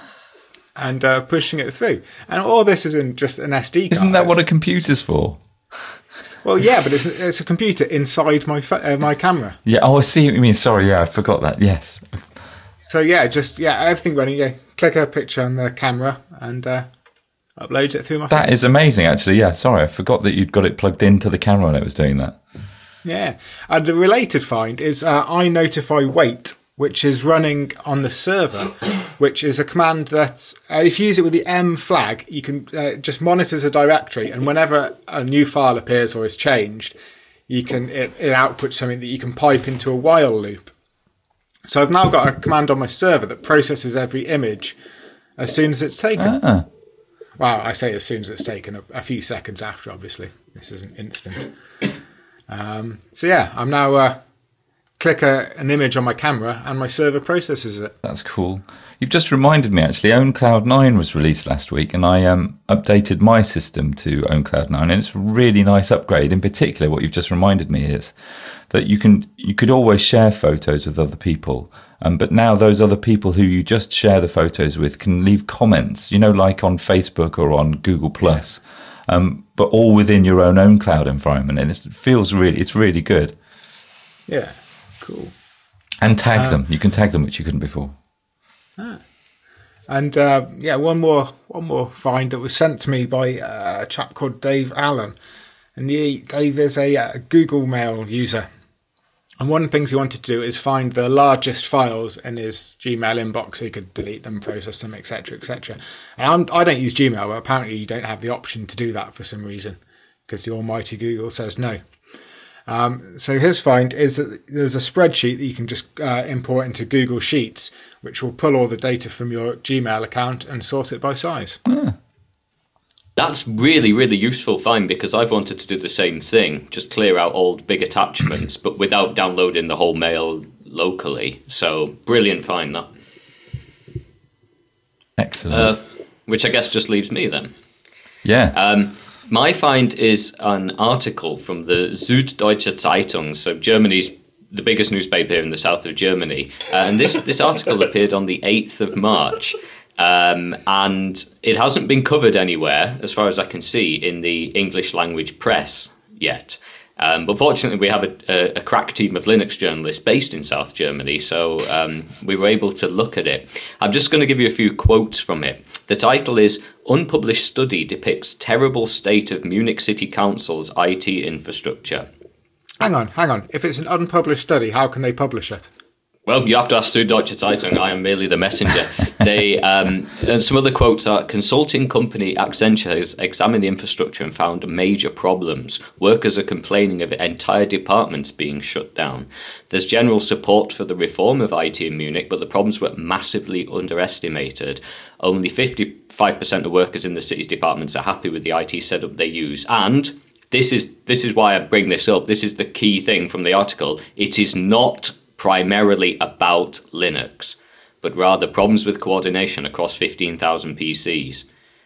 and uh, pushing it through. And all this is in just an S D card. Isn't that what a computer's for? Well, yeah, but it's, it's a computer inside my uh, my camera. Yeah, oh, I see what you mean. Sorry, yeah, I forgot that. Yes. So yeah, just yeah, everything running. Yeah, click a picture on the camera and uh, uploads it through my phone. That is amazing, actually. Yeah, sorry, I forgot that you'd got it plugged into the camera when it was doing that. Yeah, and the related find is uh, iNotify Wait, which is running on the server, which is a command that uh, if you use it with the M flag, you can uh, just monitors a directory, and whenever a new file appears or is changed, you can it, it outputs something that you can pipe into a while loop. So I've now got a command on my server that processes every image as soon as it's taken. Ah. Well, I say as soon as it's taken, a, a few seconds after, obviously. This isn't instant. Um, so yeah, I'm now uh, click a, an image on my camera and my server processes it. That's cool. You've just reminded me, actually, OwnCloud nine was released last week, and I um, updated my system to OwnCloud nine, and it's a really nice upgrade. In particular, what you've just reminded me is that you can you could always share photos with other people, um, but now those other people who you just share the photos with can leave comments, you know, like on Facebook or on Google Plus, um, but all within your own OwnCloud environment, and it feels really, it's really good. Yeah, cool. And tag um, them. You can tag them, which you couldn't before. Ah. And uh, yeah, one more one more find that was sent to me by uh, a chap called Dave Allen, and he, Dave is a, a Google Mail user. And one of the things he wanted to do is find the largest files in his Gmail inbox so he could delete them, process them, et cetera, et cetera. And I'm, I don't use Gmail, but apparently you don't have the option to do that for some reason because the almighty Google says no. Um, so his find is that there's a spreadsheet that you can just uh, import into Google Sheets, which will pull all the data from your Gmail account and sort it by size. Ah, That's really, really useful find because I've wanted to do the same thing, just clear out old big attachments, but without downloading the whole mail locally. So brilliant find that. Excellent. Uh, which I guess just leaves me then. Yeah. Um, my find is an article from the Süddeutsche Zeitung, so Germany's the biggest newspaper here in the south of Germany. Uh, and this, this article appeared on the eighth of March. Um, and it hasn't been covered anywhere, as far as I can see, in the English language press yet. Um, but fortunately, we have a, a, a crack team of Linux journalists based in South Germany, so um, we were able to look at it. I'm just going to give you a few quotes from it. The title is, Unpublished Study Depicts Terrible State of Munich City Council's I T Infrastructure. Hang on, hang on. If it's an unpublished study, how can they publish it? Well, you have to ask Süddeutsche Zeitung. I am merely the messenger. They um, and some other quotes are: consulting company Accenture has examined the infrastructure and found major problems. Workers are complaining of entire departments being shut down. There's general support for the reform of I T in Munich, but the problems were massively underestimated. Only fifty-five percent of workers in the city's departments are happy with the I T setup they use. And this is this is why I bring this up. This is the key thing from the article. It is not primarily about Linux, but rather problems with coordination across fifteen thousand P Cs.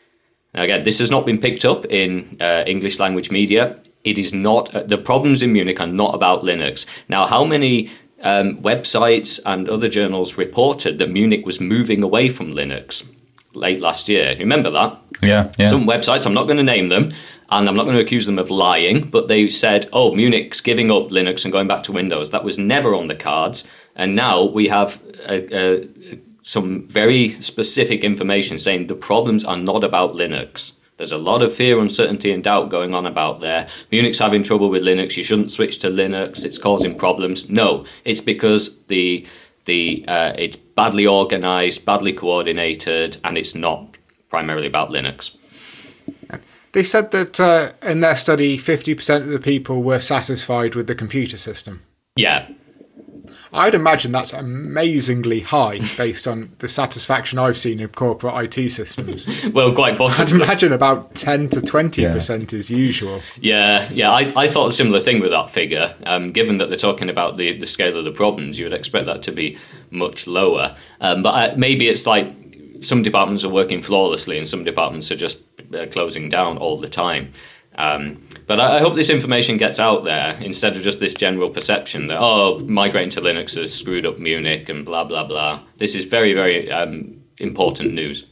Now again, this has not been picked up in uh, English language media. It is not, uh, the problems in Munich are not about Linux. Now, how many um, websites and other journals reported that Munich was moving away from Linux late last year? Remember that? Yeah, yeah. Some websites, I'm not going to name them, and I'm not going to accuse them of lying, but they said, oh, Munich's giving up Linux and going back to Windows. That was never on the cards. And now we have uh, uh, some very specific information saying the problems are not about Linux. There's a lot of fear, uncertainty, and doubt going on about there. Munich's having trouble with Linux. You shouldn't switch to Linux. It's causing problems. No, it's because the the uh, it's badly organized, badly coordinated, and it's not primarily about Linux. They said that uh, in their study, fifty percent of the people were satisfied with the computer system. Yeah. I'd imagine that's amazingly high based on the satisfaction I've seen in corporate I T systems. Well, quite I'd possibly. imagine about ten to twenty percent yeah. is usual. Yeah, yeah. I, I thought a similar thing with that figure. Um, given that they're talking about the, the scale of the problems, you would expect that to be much lower. Um, but I, maybe it's like some departments are working flawlessly and some departments are just uh, closing down all the time. Um, but I, I hope this information gets out there instead of just this general perception that, oh, migrating to Linux has screwed up Munich and blah, blah, blah. This is very, very um, important news.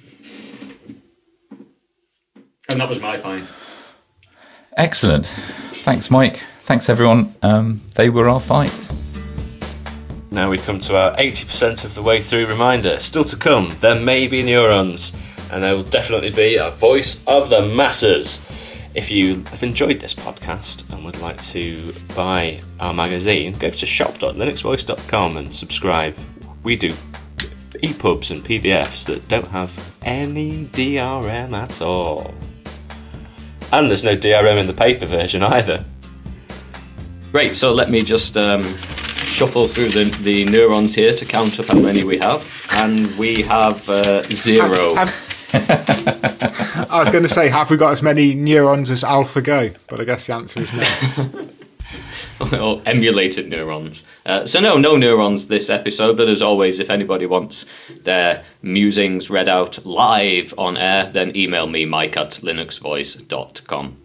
And that was my find. Excellent. Thanks, Mike. Thanks, everyone. Um, they were our fights. Now we come to our eighty percent of the way through reminder. Still to come, there may be neurons, and there will definitely be a voice of the masses. If you have enjoyed this podcast and would like to buy our magazine, go to shop dot linux voice dot com and subscribe. We do E P U Bs and P D Fs that don't have any D R M at all. And there's no D R M in the paper version either. Great, so let me just um, shuffle through the, the neurons here to count up how many we have. And we have uh, zero. Have, have, I was going to say, have we got as many neurons as AlphaGo? But I guess the answer is no. Or emulated neurons. Uh, so no, no neurons this episode, but as always, if anybody wants their musings read out live on air, then email me, mike at linux voice dot com.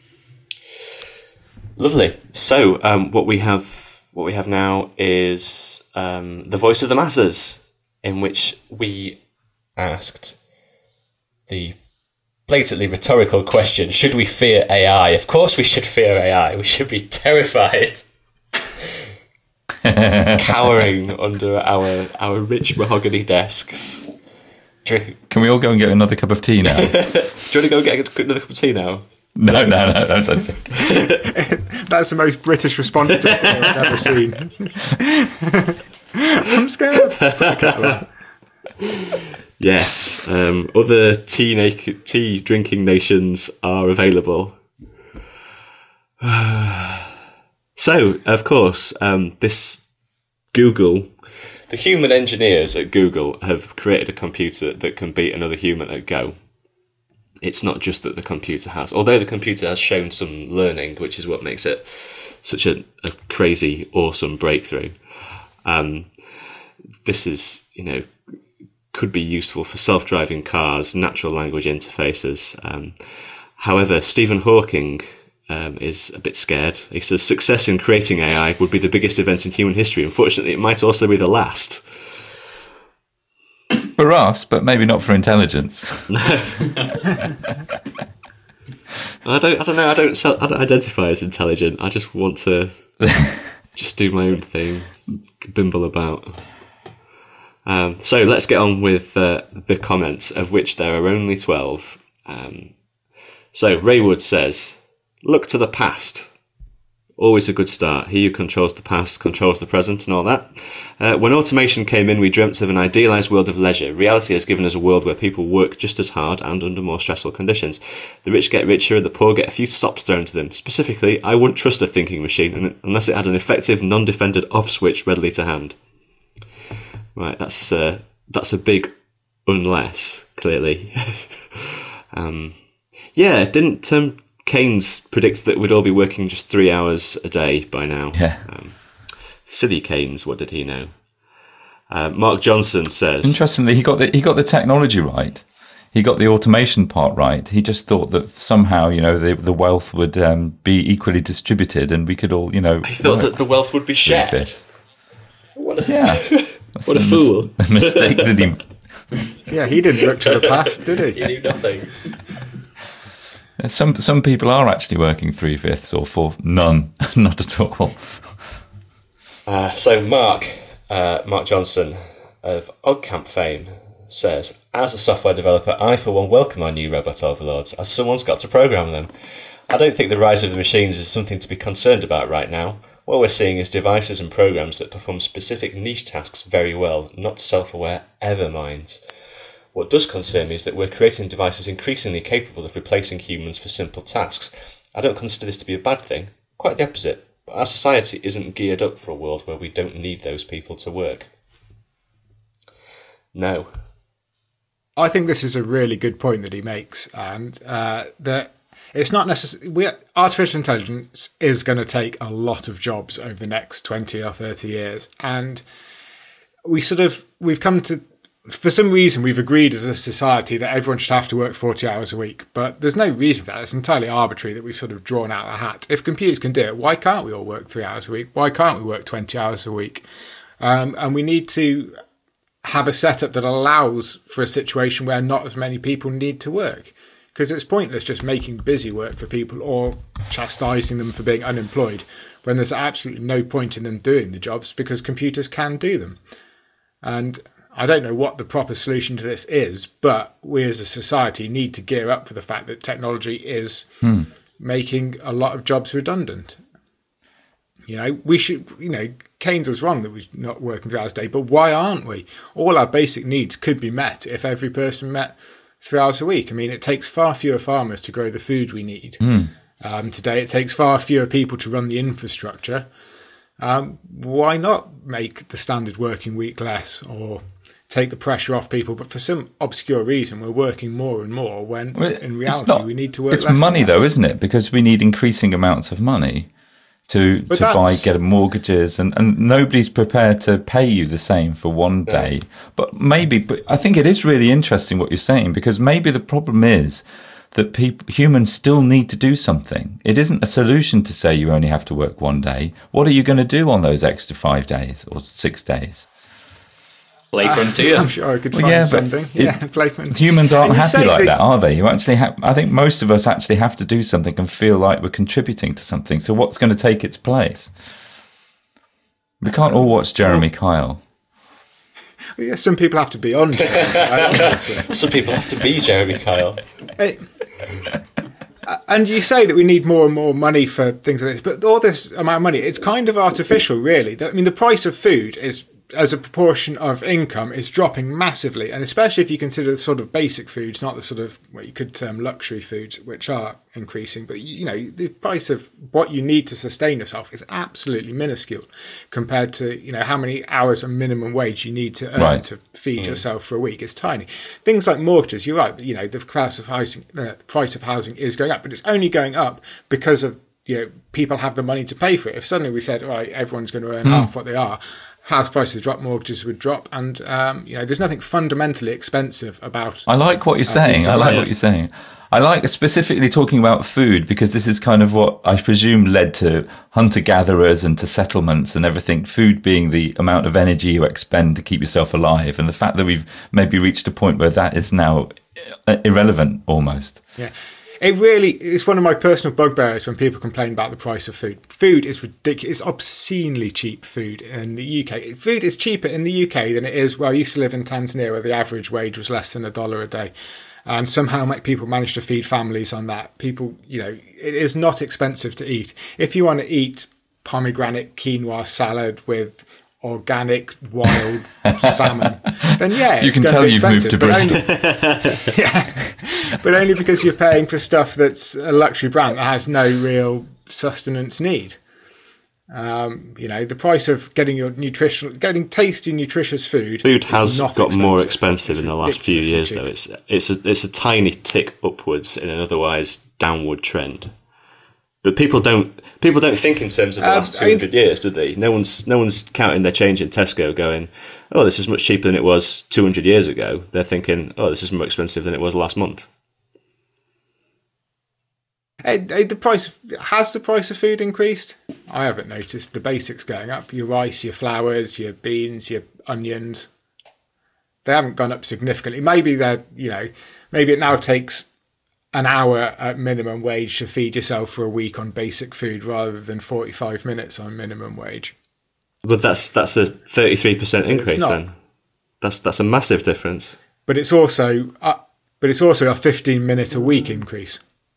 Lovely. So um, what we have what we have now is um, the voice of the masses, in which we asked the blatantly rhetorical question, should we fear A I? Of course we should fear A I. We should be terrified. Cowering under our our rich mahogany desks. Drink. Can we all go and get another cup of tea now? Do you want to go get another cup of tea now? No, no, no, that's a joke. That's the most British response to it I've ever seen. I'm scared. Yes, um, other tea, na- tea drinking nations are available. So, of course, um, this Google, the human engineers at Google have created a computer that can beat another human at Go. it's not just that the computer has, although the computer has shown some learning, which is what makes it such a, a crazy, awesome breakthrough. Um, this is, you know, could be useful for self-driving cars, natural language interfaces. Um, however, Stephen Hawking um, is a bit scared. He says success in creating A I would be the biggest event in human history. Unfortunately, it might also be the last. For us, but maybe not for intelligence. I don't. I don't know. I don't. Sell, I don't identify as intelligent. I just want to just do my own thing, bimble about. Um, so let's get on with uh, the comments, of which there are only twelve. Um, so Raywood says, "Look to the past. Always a good start. He who controls the past controls the present," and all that. Uh, when automation came in, we dreamt of an idealised world of leisure. Reality has given us a world where people work just as hard and under more stressful conditions. The rich get richer and the poor get a few stops thrown to them. Specifically, I wouldn't trust a thinking machine unless it had an effective, non-defended off switch readily to hand. Right, that's uh, that's a big unless, clearly. um, yeah, didn't um, Keynes predict that we'd all be working just three hours a day by now? Yeah. Um, silly Keynes, what did he know? Uh, Mark Johnson says... Interestingly, he got the he got the technology right. He got the automation part right. He just thought that somehow, you know, the the wealth would um, be equally distributed, and we could all, you know... He thought that the wealth would be shared. What a, yeah. What a fool. Mis- mistake that he... Yeah, he didn't look to the past, did he? He knew nothing. Some some people are actually working three fifths or four, none, not at all. Uh, so Mark, uh, Mark Johnson of Oddcamp fame says, as a software developer, I for one welcome our new robot overlords, as someone's got to program them. I don't think the rise of the machines is something to be concerned about right now. What we're seeing is devices and programs that perform specific niche tasks very well, not self-aware ever minds. What does concern me is that we're creating devices increasingly capable of replacing humans for simple tasks. I don't consider this to be a bad thing, quite the opposite, but our society isn't geared up for a world where we don't need those people to work. No. I think this is a really good point that he makes, and uh, that it's not necessarily... We, artificial intelligence is going to take a lot of jobs over the next twenty or thirty years, and we sort of... We've come to... For some reason, we've agreed as a society that everyone should have to work forty hours a week, but there's no reason for that. It's entirely arbitrary that we've sort of drawn out a hat. If computers can do it, why can't we all work three hours a week? Why can't we work twenty hours a week? Um, and we need to have a setup that allows for a situation where not as many people need to work. Because it's pointless just making busy work for people or chastising them for being unemployed when there's absolutely no point in them doing the jobs because computers can do them. And I don't know what the proper solution to this is, but we as a society need to gear up for the fact that technology is hmm. making a lot of jobs redundant. You know, we should, you know, Keynes was wrong that we're not working three hours a day, but why aren't we? All our basic needs could be met if every person met three hours a week. I mean, it takes far fewer farmers to grow the food we need. Mm. Um, today, it takes far fewer people to run the infrastructure. Um, why not make the standard working week less or take the pressure off people? But for some obscure reason, we're working more and more when well, in reality not, we need to work it's less. It's money, and less. though, isn't it? Because we need increasing amounts of money to but to buy, get mortgages, and, and nobody's prepared to pay you the same for one day. Yeah. But maybe, but I think it is really interesting what you're saying, because maybe the problem is that people, humans still need to do something. It isn't a solution to say you only have to work one day. What are you going to do on those extra five days or six days? Play Frontier. Uh, I'm sure I could find well, yeah, something. It, yeah, play Frontier. Humans aren't happy like they, that, are they? You actually have. I think most of us actually have to do something and feel like we're contributing to something. So what's going to take its place? We can't all watch Jeremy Kyle. Well, yeah, some people have to be on. Some people have to be Jeremy Kyle. Hey, and you say that we need more and more money for things like this, but all this amount of money, it's kind of artificial, really. I mean, the price of food is as a proportion of income, is dropping massively, and especially if you consider the sort of basic foods, not the sort of what you could term luxury foods, which are increasing. But you know, the price of what you need to sustain yourself is absolutely minuscule compared to you know how many hours of minimum wage you need to earn Right. to feed mm. yourself for a week. It's tiny. Things like mortgages, you're right. You know, the price of housing, the price of housing is going up, but it's only going up because of you know, people have the money to pay for it. If suddenly we said, all right, everyone's going to earn mm. half what they are, house prices would drop, mortgages would drop, and um, you know, there's nothing fundamentally expensive about. I like what you're uh, saying. I like what you're saying. I like specifically talking about food because this is kind of what I presume led to hunter-gatherers and to settlements and everything. Food being the amount of energy you expend to keep yourself alive, and the fact that we've maybe reached a point where that is now irrelevant almost. Yeah. It really is one of my personal bugbears when people complain about the price of food. Food is ridiculous. It's obscenely cheap food in the U K. Food is cheaper in the U K than it is, well, I used to live in Tanzania where the average wage was less than a dollar a day. And somehow people manage to feed families on that. People, you know, it is not expensive to eat. If you want to eat pomegranate quinoa salad with organic wild salmon, then yeah, you it's can going tell to be you've moved to expensive, Bristol. but only, yeah, but only because you're paying for stuff that's a luxury brand that has no real sustenance need. Um, you know, the price of getting your nutritional, getting tasty, nutritious food. Food has got expensive. more expensive in the last few years, cheap. though. It's it's a, it's a tiny tick upwards in an otherwise downward trend. But people don't people don't think in terms of the Um, last two hundred years, do they? No one's no one's counting their change in Tesco, going, "Oh, this is much cheaper than it was two hundred years ago." They're thinking, "Oh, this is more expensive than it was last month." Hey, hey, the price has the price of food increased? I haven't noticed. The basics going up: your rice, your flours, your beans, your onions. They haven't gone up significantly. Maybe they're you know, maybe it now takes an hour at minimum wage to feed yourself for a week on basic food rather than forty-five minutes on minimum wage. But that's that's a thirty-three percent increase not. then. That's that's a massive difference. But it's also uh, but it's also a fifteen minute a week increase.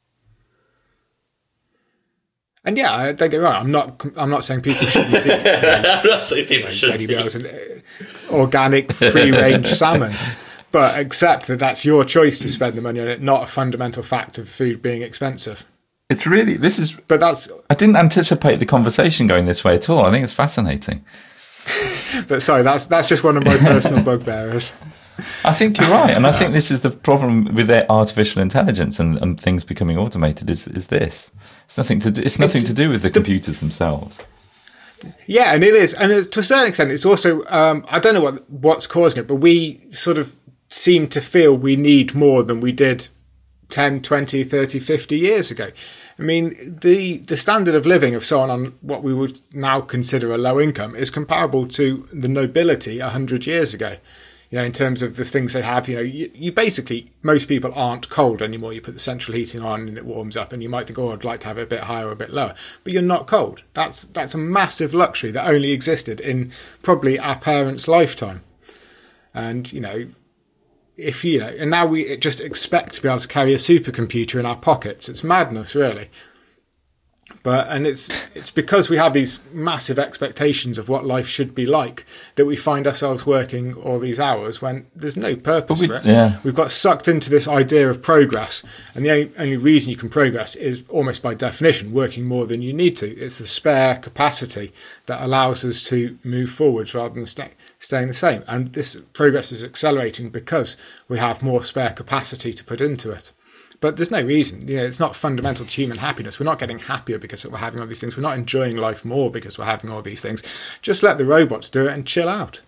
And yeah, I- don't get me wrong. I'm not. I'm not saying people shouldn't do. You know, I'm not saying people Teddy Bears and uh, organic free range salmon, but accept that that's your choice to spend the money on it, not a fundamental fact of food being expensive. It's really, this is, But that's. I didn't anticipate the conversation going this way at all. I think it's fascinating. But sorry, that's that's just one of my personal bugbearers. I think you're right. And I think this is the problem with their artificial intelligence and, and things becoming automated is, is this. It's nothing to do, it's nothing It's to do with the, the- computers themselves. Yeah, and it is, and to a certain extent, it's also. Um, I don't know what what's causing it, but we sort of seem to feel we need more than we did ten, twenty, thirty, fifty years ago. I mean, the the standard of living of someone on what we would now consider a low income is comparable to the nobility one hundred years ago. You know, in terms of the things they have, you know, you, you basically, most people aren't cold anymore. You put the central heating on and it warms up, and you might think, oh, I'd like to have it a bit higher or a bit lower. But you're not cold. That's that's a massive luxury that only existed in probably our parents' lifetime. And, you know, if you know, and now we just expect to be able to carry a supercomputer in our pockets. It's madness, really. But and it's it's because we have these massive expectations of what life should be like that we find ourselves working all these hours when there's no purpose we- for it. yeah. We've got sucked into this idea of progress, and the only, only reason you can progress is almost by definition working more than you need to. It's the spare capacity that allows us to move forwards rather than stay, staying the same. And this progress is accelerating because we have more spare capacity to put into it. But there's no reason. You know, it's not fundamental to human happiness. We're not getting happier because we're having all these things. We're not enjoying life more because we're having all these things. Just let the robots do it and chill out.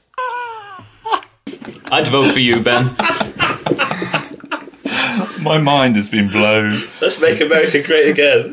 I'd vote for you, Ben. My mind has been blown. Let's make America great again.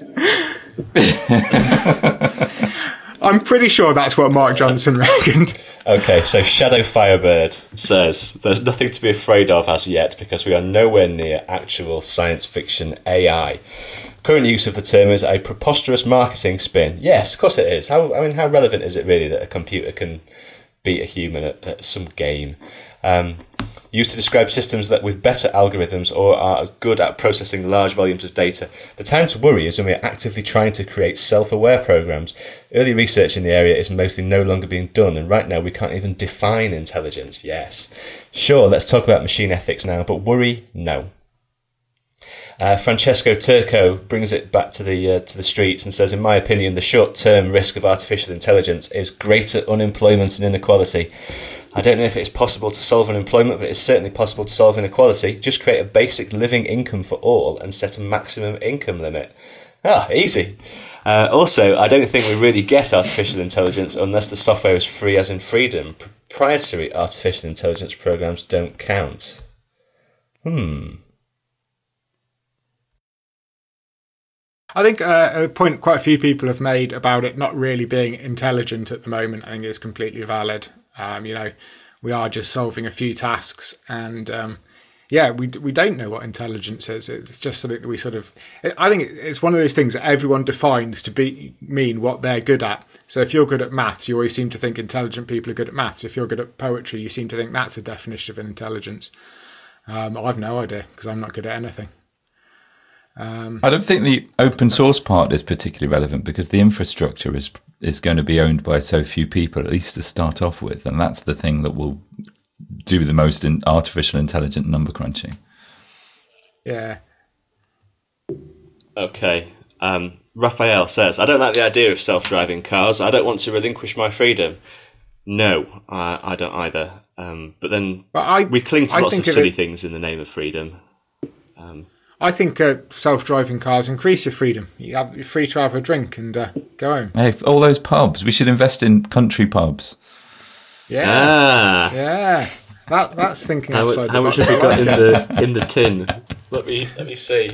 I'm pretty sure that's what Mark Johnson reckoned. Okay, so Shadow Firebird says there's nothing to be afraid of as yet because we are nowhere near actual science fiction A I. Current use of the term is a preposterous marketing spin. Yes, of course it is. How I mean, how relevant is it really that a computer can beat a human at, at some game. Um, used to describe systems that with better algorithms or are good at processing large volumes of data. The time to worry is when we are actively trying to create self-aware programs. Early research in the area is mostly no longer being done, and right now we can't even define intelligence. Yes. Sure, let's talk about machine ethics now, but worry, no. Uh, Francesco Turco brings it back to the uh, to the streets and says, in my opinion, the short-term risk of artificial intelligence is greater unemployment and inequality. I don't know if it's possible to solve unemployment, but it's certainly possible to solve inequality. Just create a basic living income for all and set a maximum income limit. Ah, easy. Uh, also, I don't think we really get artificial intelligence unless the software is free as in freedom. Proprietary artificial intelligence programs don't count. Hmm. I think uh, a point quite a few people have made about it not really being intelligent at the moment, I think is completely valid. Um, you know, we are just solving a few tasks, and um, yeah, we we don't know what intelligence is. It's just something that we sort of. I think it's one of those things that everyone defines to be mean what they're good at. So if you're good at maths, you always seem to think intelligent people are good at maths. If you're good at poetry, you seem to think that's a definition of intelligence. Um, I've no idea because I'm not good at anything. Um, I don't think the open source part is particularly relevant because the infrastructure is is going to be owned by so few people, at least to start off with, and that's the thing that will do the most in artificial intelligent number crunching. Yeah. Okay. Um, Raphael says, I don't like the idea of self-driving cars. I don't want to relinquish my freedom. No, I, I don't either. Um, but then but I, we cling to I lots of of silly it, things in the name of freedom. Um, I think uh, self-driving cars increase your freedom. You have, you're free to have a drink and uh, go home. Hey, all those pubs. We should invest in country pubs. Yeah, ah. yeah. That that's thinking how, outside how the much box. have we got I in like the in the tin? Let me let me see.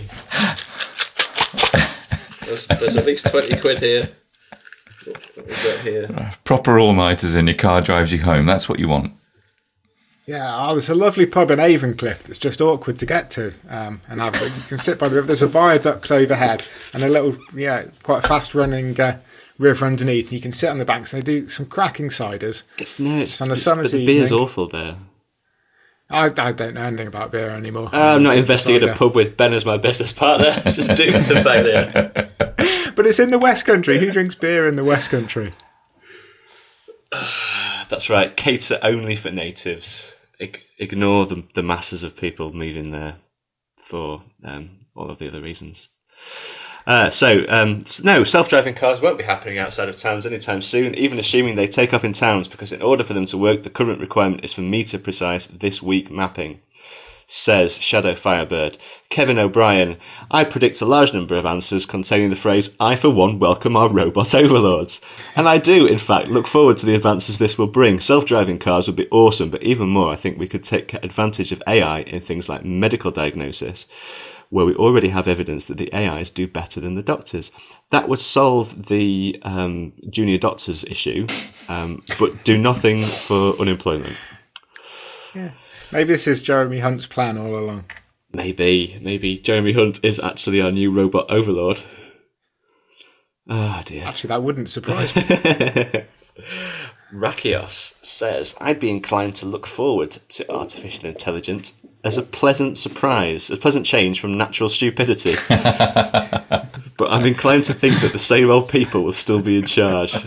There's, there's at least twenty quid here. What we got here? Proper all-nighters in your car drives you home. That's what you want. Yeah, oh, there's a lovely pub in Avon-Cliff that's just awkward to get to, um, and have you can sit by the river. There's a viaduct overhead and a little, yeah, quite fast-running uh, river underneath. You can sit on the banks and they do some cracking ciders. It's no, it's, on a it's summer's the beer's evening. awful there. I, I don't know anything about beer anymore. Uh, I'm not investing in a cider. pub with Ben as my business partner. It's just doomed to failure. But it's in the West Country. Who drinks beer in the West Country? That's right. Cater only for natives. Ig- ignore the, the masses of people moving there for um, all of the other reasons. Uh, so, um, no, self-driving cars won't be happening outside of towns anytime soon, even assuming they take off in towns, because in order for them to work, the current requirement is for meter-precise this-week mapping. Says Shadow Firebird. Kevin O'Brien, I predict a large number of answers containing the phrase, I for one welcome our robot overlords. And I do, in fact, look forward to the advances this will bring. Self-driving cars would be awesome, but even more, I think we could take advantage of A I in things like medical diagnosis, where we already have evidence that the A Is do better than the doctors. That would solve the um, junior doctors issue, um, but do nothing for unemployment. Yeah. Maybe this is Jeremy Hunt's plan all along. Maybe, maybe Jeremy Hunt is actually our new robot overlord. Ah, oh, dear. Actually, that wouldn't surprise me. Rakios says, I'd be inclined to look forward to artificial intelligence as a pleasant surprise, a pleasant change from natural stupidity. But I'm inclined to think that the same old people will still be in charge.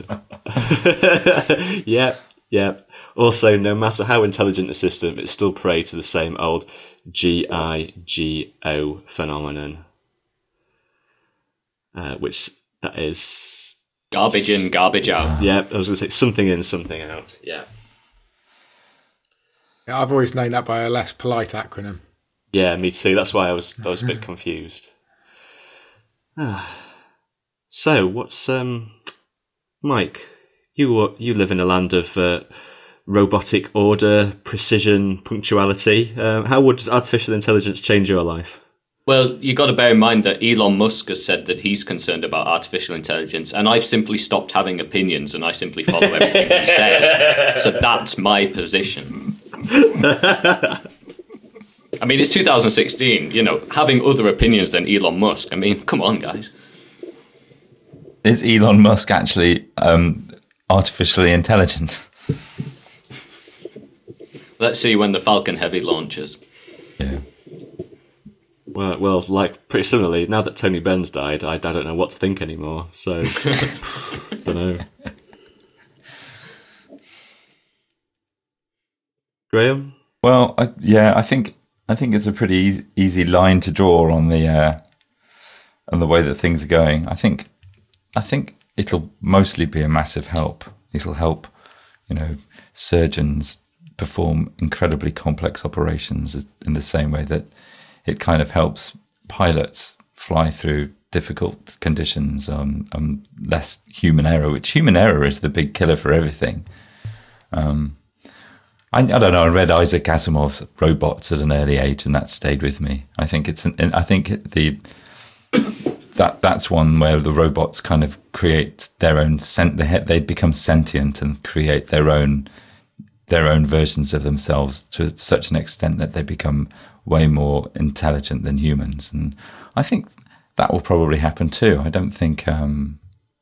Yep, yep. Also, no matter how intelligent a system, it's still prey to the same old G I G O phenomenon. Uh, which, that is... Garbage in, garbage out. Yeah, I was going to say something in, something out. Yeah. Yeah, I've always known that by a less polite acronym. Yeah, me too. That's why I was I was a bit confused. So, what's... um, Mike, you you live in a land of... Uh, robotic order, precision, punctuality. Um, how would artificial intelligence change your life? Well, you got to bear in mind that Elon Musk has said that he's concerned about artificial intelligence, and I've simply stopped having opinions, and I simply follow everything he says. So that's my position. I mean, it's two thousand sixteen. You know, having other opinions than Elon Musk. I mean, come on, guys. Is Elon Musk actually um, artificially intelligent? Let's see when the Falcon Heavy launches. Yeah. Well, well, like pretty similarly, now that Tony Benn's died, I, I don't know what to think anymore. So, don't know. Graham? Well, I, yeah, I think I think it's a pretty easy, easy line to draw on the uh, on the way that things are going. I think I think it'll mostly be a massive help. It'll help, you know, surgeons perform incredibly complex operations in the same way that it kind of helps pilots fly through difficult conditions on um, um, less human error, which human error is the big killer for everything. Um, I, I don't know. I read Isaac Asimov's Robots at an early age, and that stayed with me. I think it's. An, I think the that that's one where the robots kind of create their own. Sent, they they become sentient and create their own their own versions of themselves to such an extent that they become way more intelligent than humans. And I think that will probably happen too. I don't think. Um,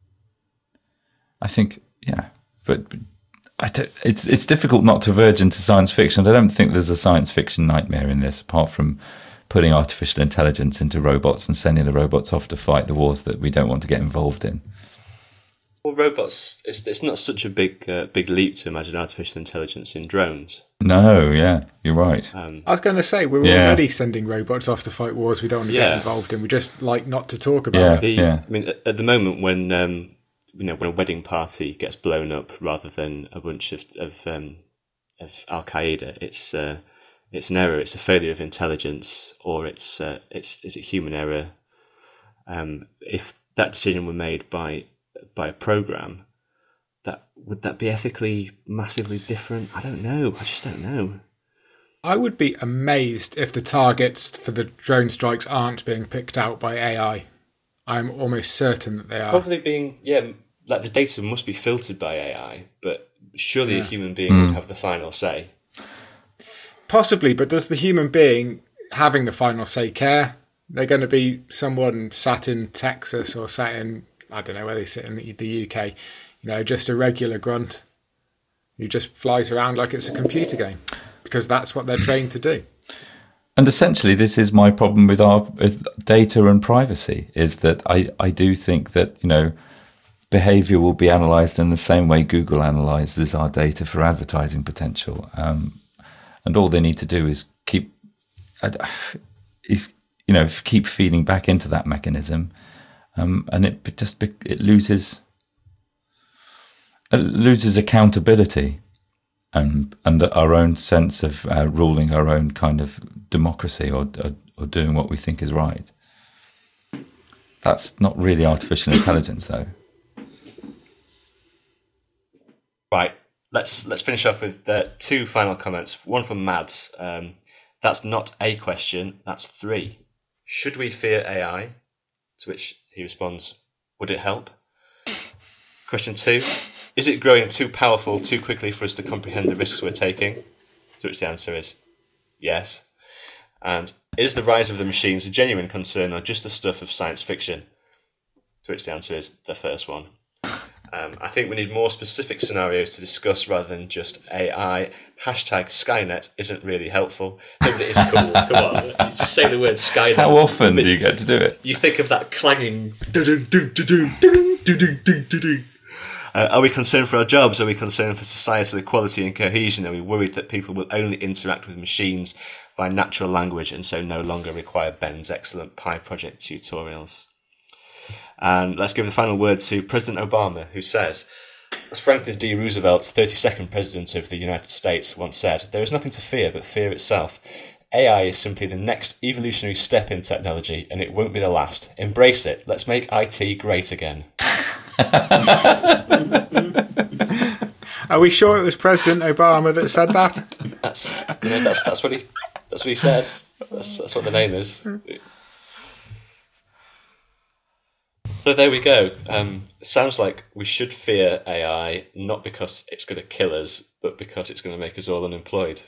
I think yeah, but. but I don't, it's it's difficult not to verge into science fiction. I don't think there's a science fiction nightmare in this, apart from putting artificial intelligence into robots and sending the robots off to fight the wars that we don't want to get involved in. Well, robots, it's, it's not such a big uh, big leap to imagine artificial intelligence in drones. No, yeah, you're right. Um, I was going to say, we're Yeah. already sending robots off to fight wars we don't want to Yeah. get involved in. We just like not to talk about Yeah. it. the, yeah. I mean, at, at the moment, when um, you know, when a wedding party gets blown up rather than a bunch of of, um, of Al Qaeda, it's uh, it's an error. It's a failure of intelligence, or it's uh, it's is it human error? Um, if that decision were made by by a program, that would that be ethically massively different? I don't know. I just don't know. I would be amazed if the targets for the drone strikes aren't being picked out by A I. I'm almost certain that they are. Probably being yeah, like the data must be filtered by A I, but surely Yeah. a human being would have the final say. Possibly, but does the human being having the final say care? They're going to be someone sat in Texas or sat in, I don't know where they sit in the the U K, you know, just a regular grunt who just flies around like it's a computer game, because that's what they're trained to do. And essentially, this is my problem with our with data and privacy, is that I, I do think that, you know, behavior will be analysed in the same way Google analyses our data for advertising potential. Um, and all they need to do is keep, is, you know, keep feeding back into that mechanism. Um, and it just, it loses, it loses accountability and, and our own sense of uh, ruling our own kind of democracy, or, or or doing what we think is right. That's not really artificial intelligence, though. Right, let's let's finish off with uh, two final comments. One from Mads. Um, that's not a question, that's three. Should we fear A I? To which he responds, would it help? Question two, is it growing too powerful too quickly for us to comprehend the risks we're taking? To which the answer is yes. And is the rise of the machines a genuine concern or just the stuff of science fiction? To which the answer is the first one. Um, I think we need more specific scenarios to discuss rather than just A I. Hashtag Skynet isn't really helpful. No, but it is cool. Come on. You just say the word Skynet. How often do you get to do it? You think of that clanging. Uh, are we concerned for our jobs? Are we concerned for societal equality and cohesion? Are we worried that people will only interact with machines by natural language and so no longer require Ben's excellent Pi Project tutorials? And let's give the final word to President Obama, who says, as Franklin D. Roosevelt, thirty-second President of the United States, once said, there is nothing to fear but fear itself. A I is simply the next evolutionary step in technology, and it won't be the last. Embrace it. Let's make I T great again. Are we sure it was President Obama that said that? That's you know, that's that's what he that's what he said. That's that's what the name is. So there we go. Um, sounds like we should fear A I, not because it's going to kill us, but because it's going to make us all unemployed.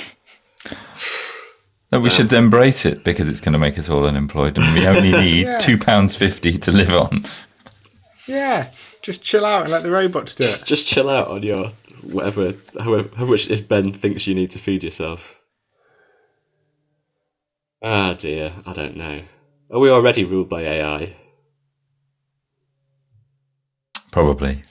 No, we should embrace it because it's going to make us all unemployed, and we only need Yeah. two pounds fifty to live on. Yeah, just chill out and let the robots do it. Just chill out on your whatever, however, how much is Ben thinks you need to feed yourself. Ah dear, I don't know. Are we already ruled by A I? Probably.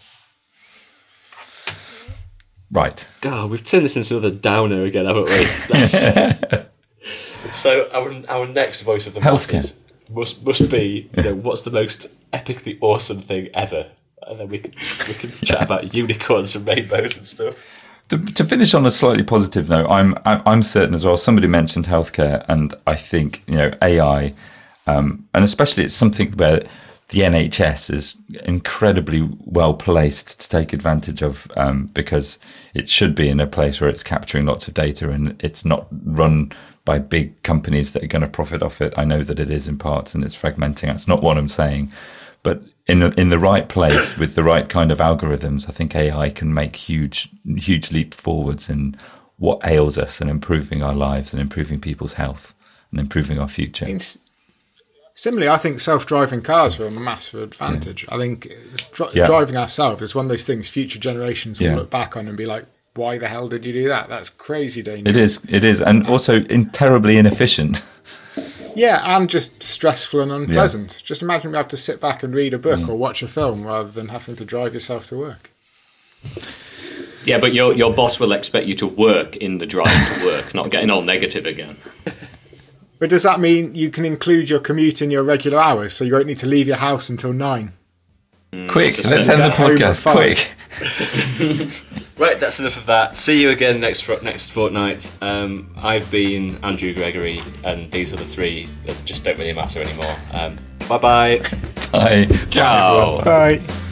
Right. God, we've turned this into another downer again, haven't we? That's... So our our next voice of the masses must must be, you know, what's the most epically awesome thing ever, and then we can we can chat about unicorns and rainbows and stuff. To, to finish on a slightly positive note, I'm I'm certain as well. Somebody mentioned healthcare, and I think, you know, A I, um, and especially it's something where the N H S is incredibly well placed to take advantage of, um, because it should be in a place where it's capturing lots of data and it's not run by big companies that are going to profit off it. I know that it is in parts and it's fragmenting. That's not what I'm saying. But in the, in the right place with the right kind of algorithms, I think A I can make huge, huge leap forwards in what ails us and improving our lives and improving people's health and improving our future. It's, similarly, I think self-driving cars are a massive advantage. Yeah. I think dri- yeah. driving ourselves is one of those things future generations will yeah. look back on and be like, why the hell did you do that? That's crazy dangerous. It is, it is. And also in, terribly inefficient. Yeah, and just stressful and unpleasant. Yeah. Just imagine you have to sit back and read a book yeah. or watch a film rather than having to drive yourself to work. Yeah, but your your boss will expect you to work in the drive to work, not getting all negative again. But does that mean you can include your commute in your regular hours, so you won't need to leave your house until nine? Mm, Quick, let's end the podcast. Quick. Right, that's enough of that. See you again next next fortnight. Um, I've been Andrew Gregory, and these are the three that just don't really matter anymore. Um, bye-bye. Bye. Ciao. Bye.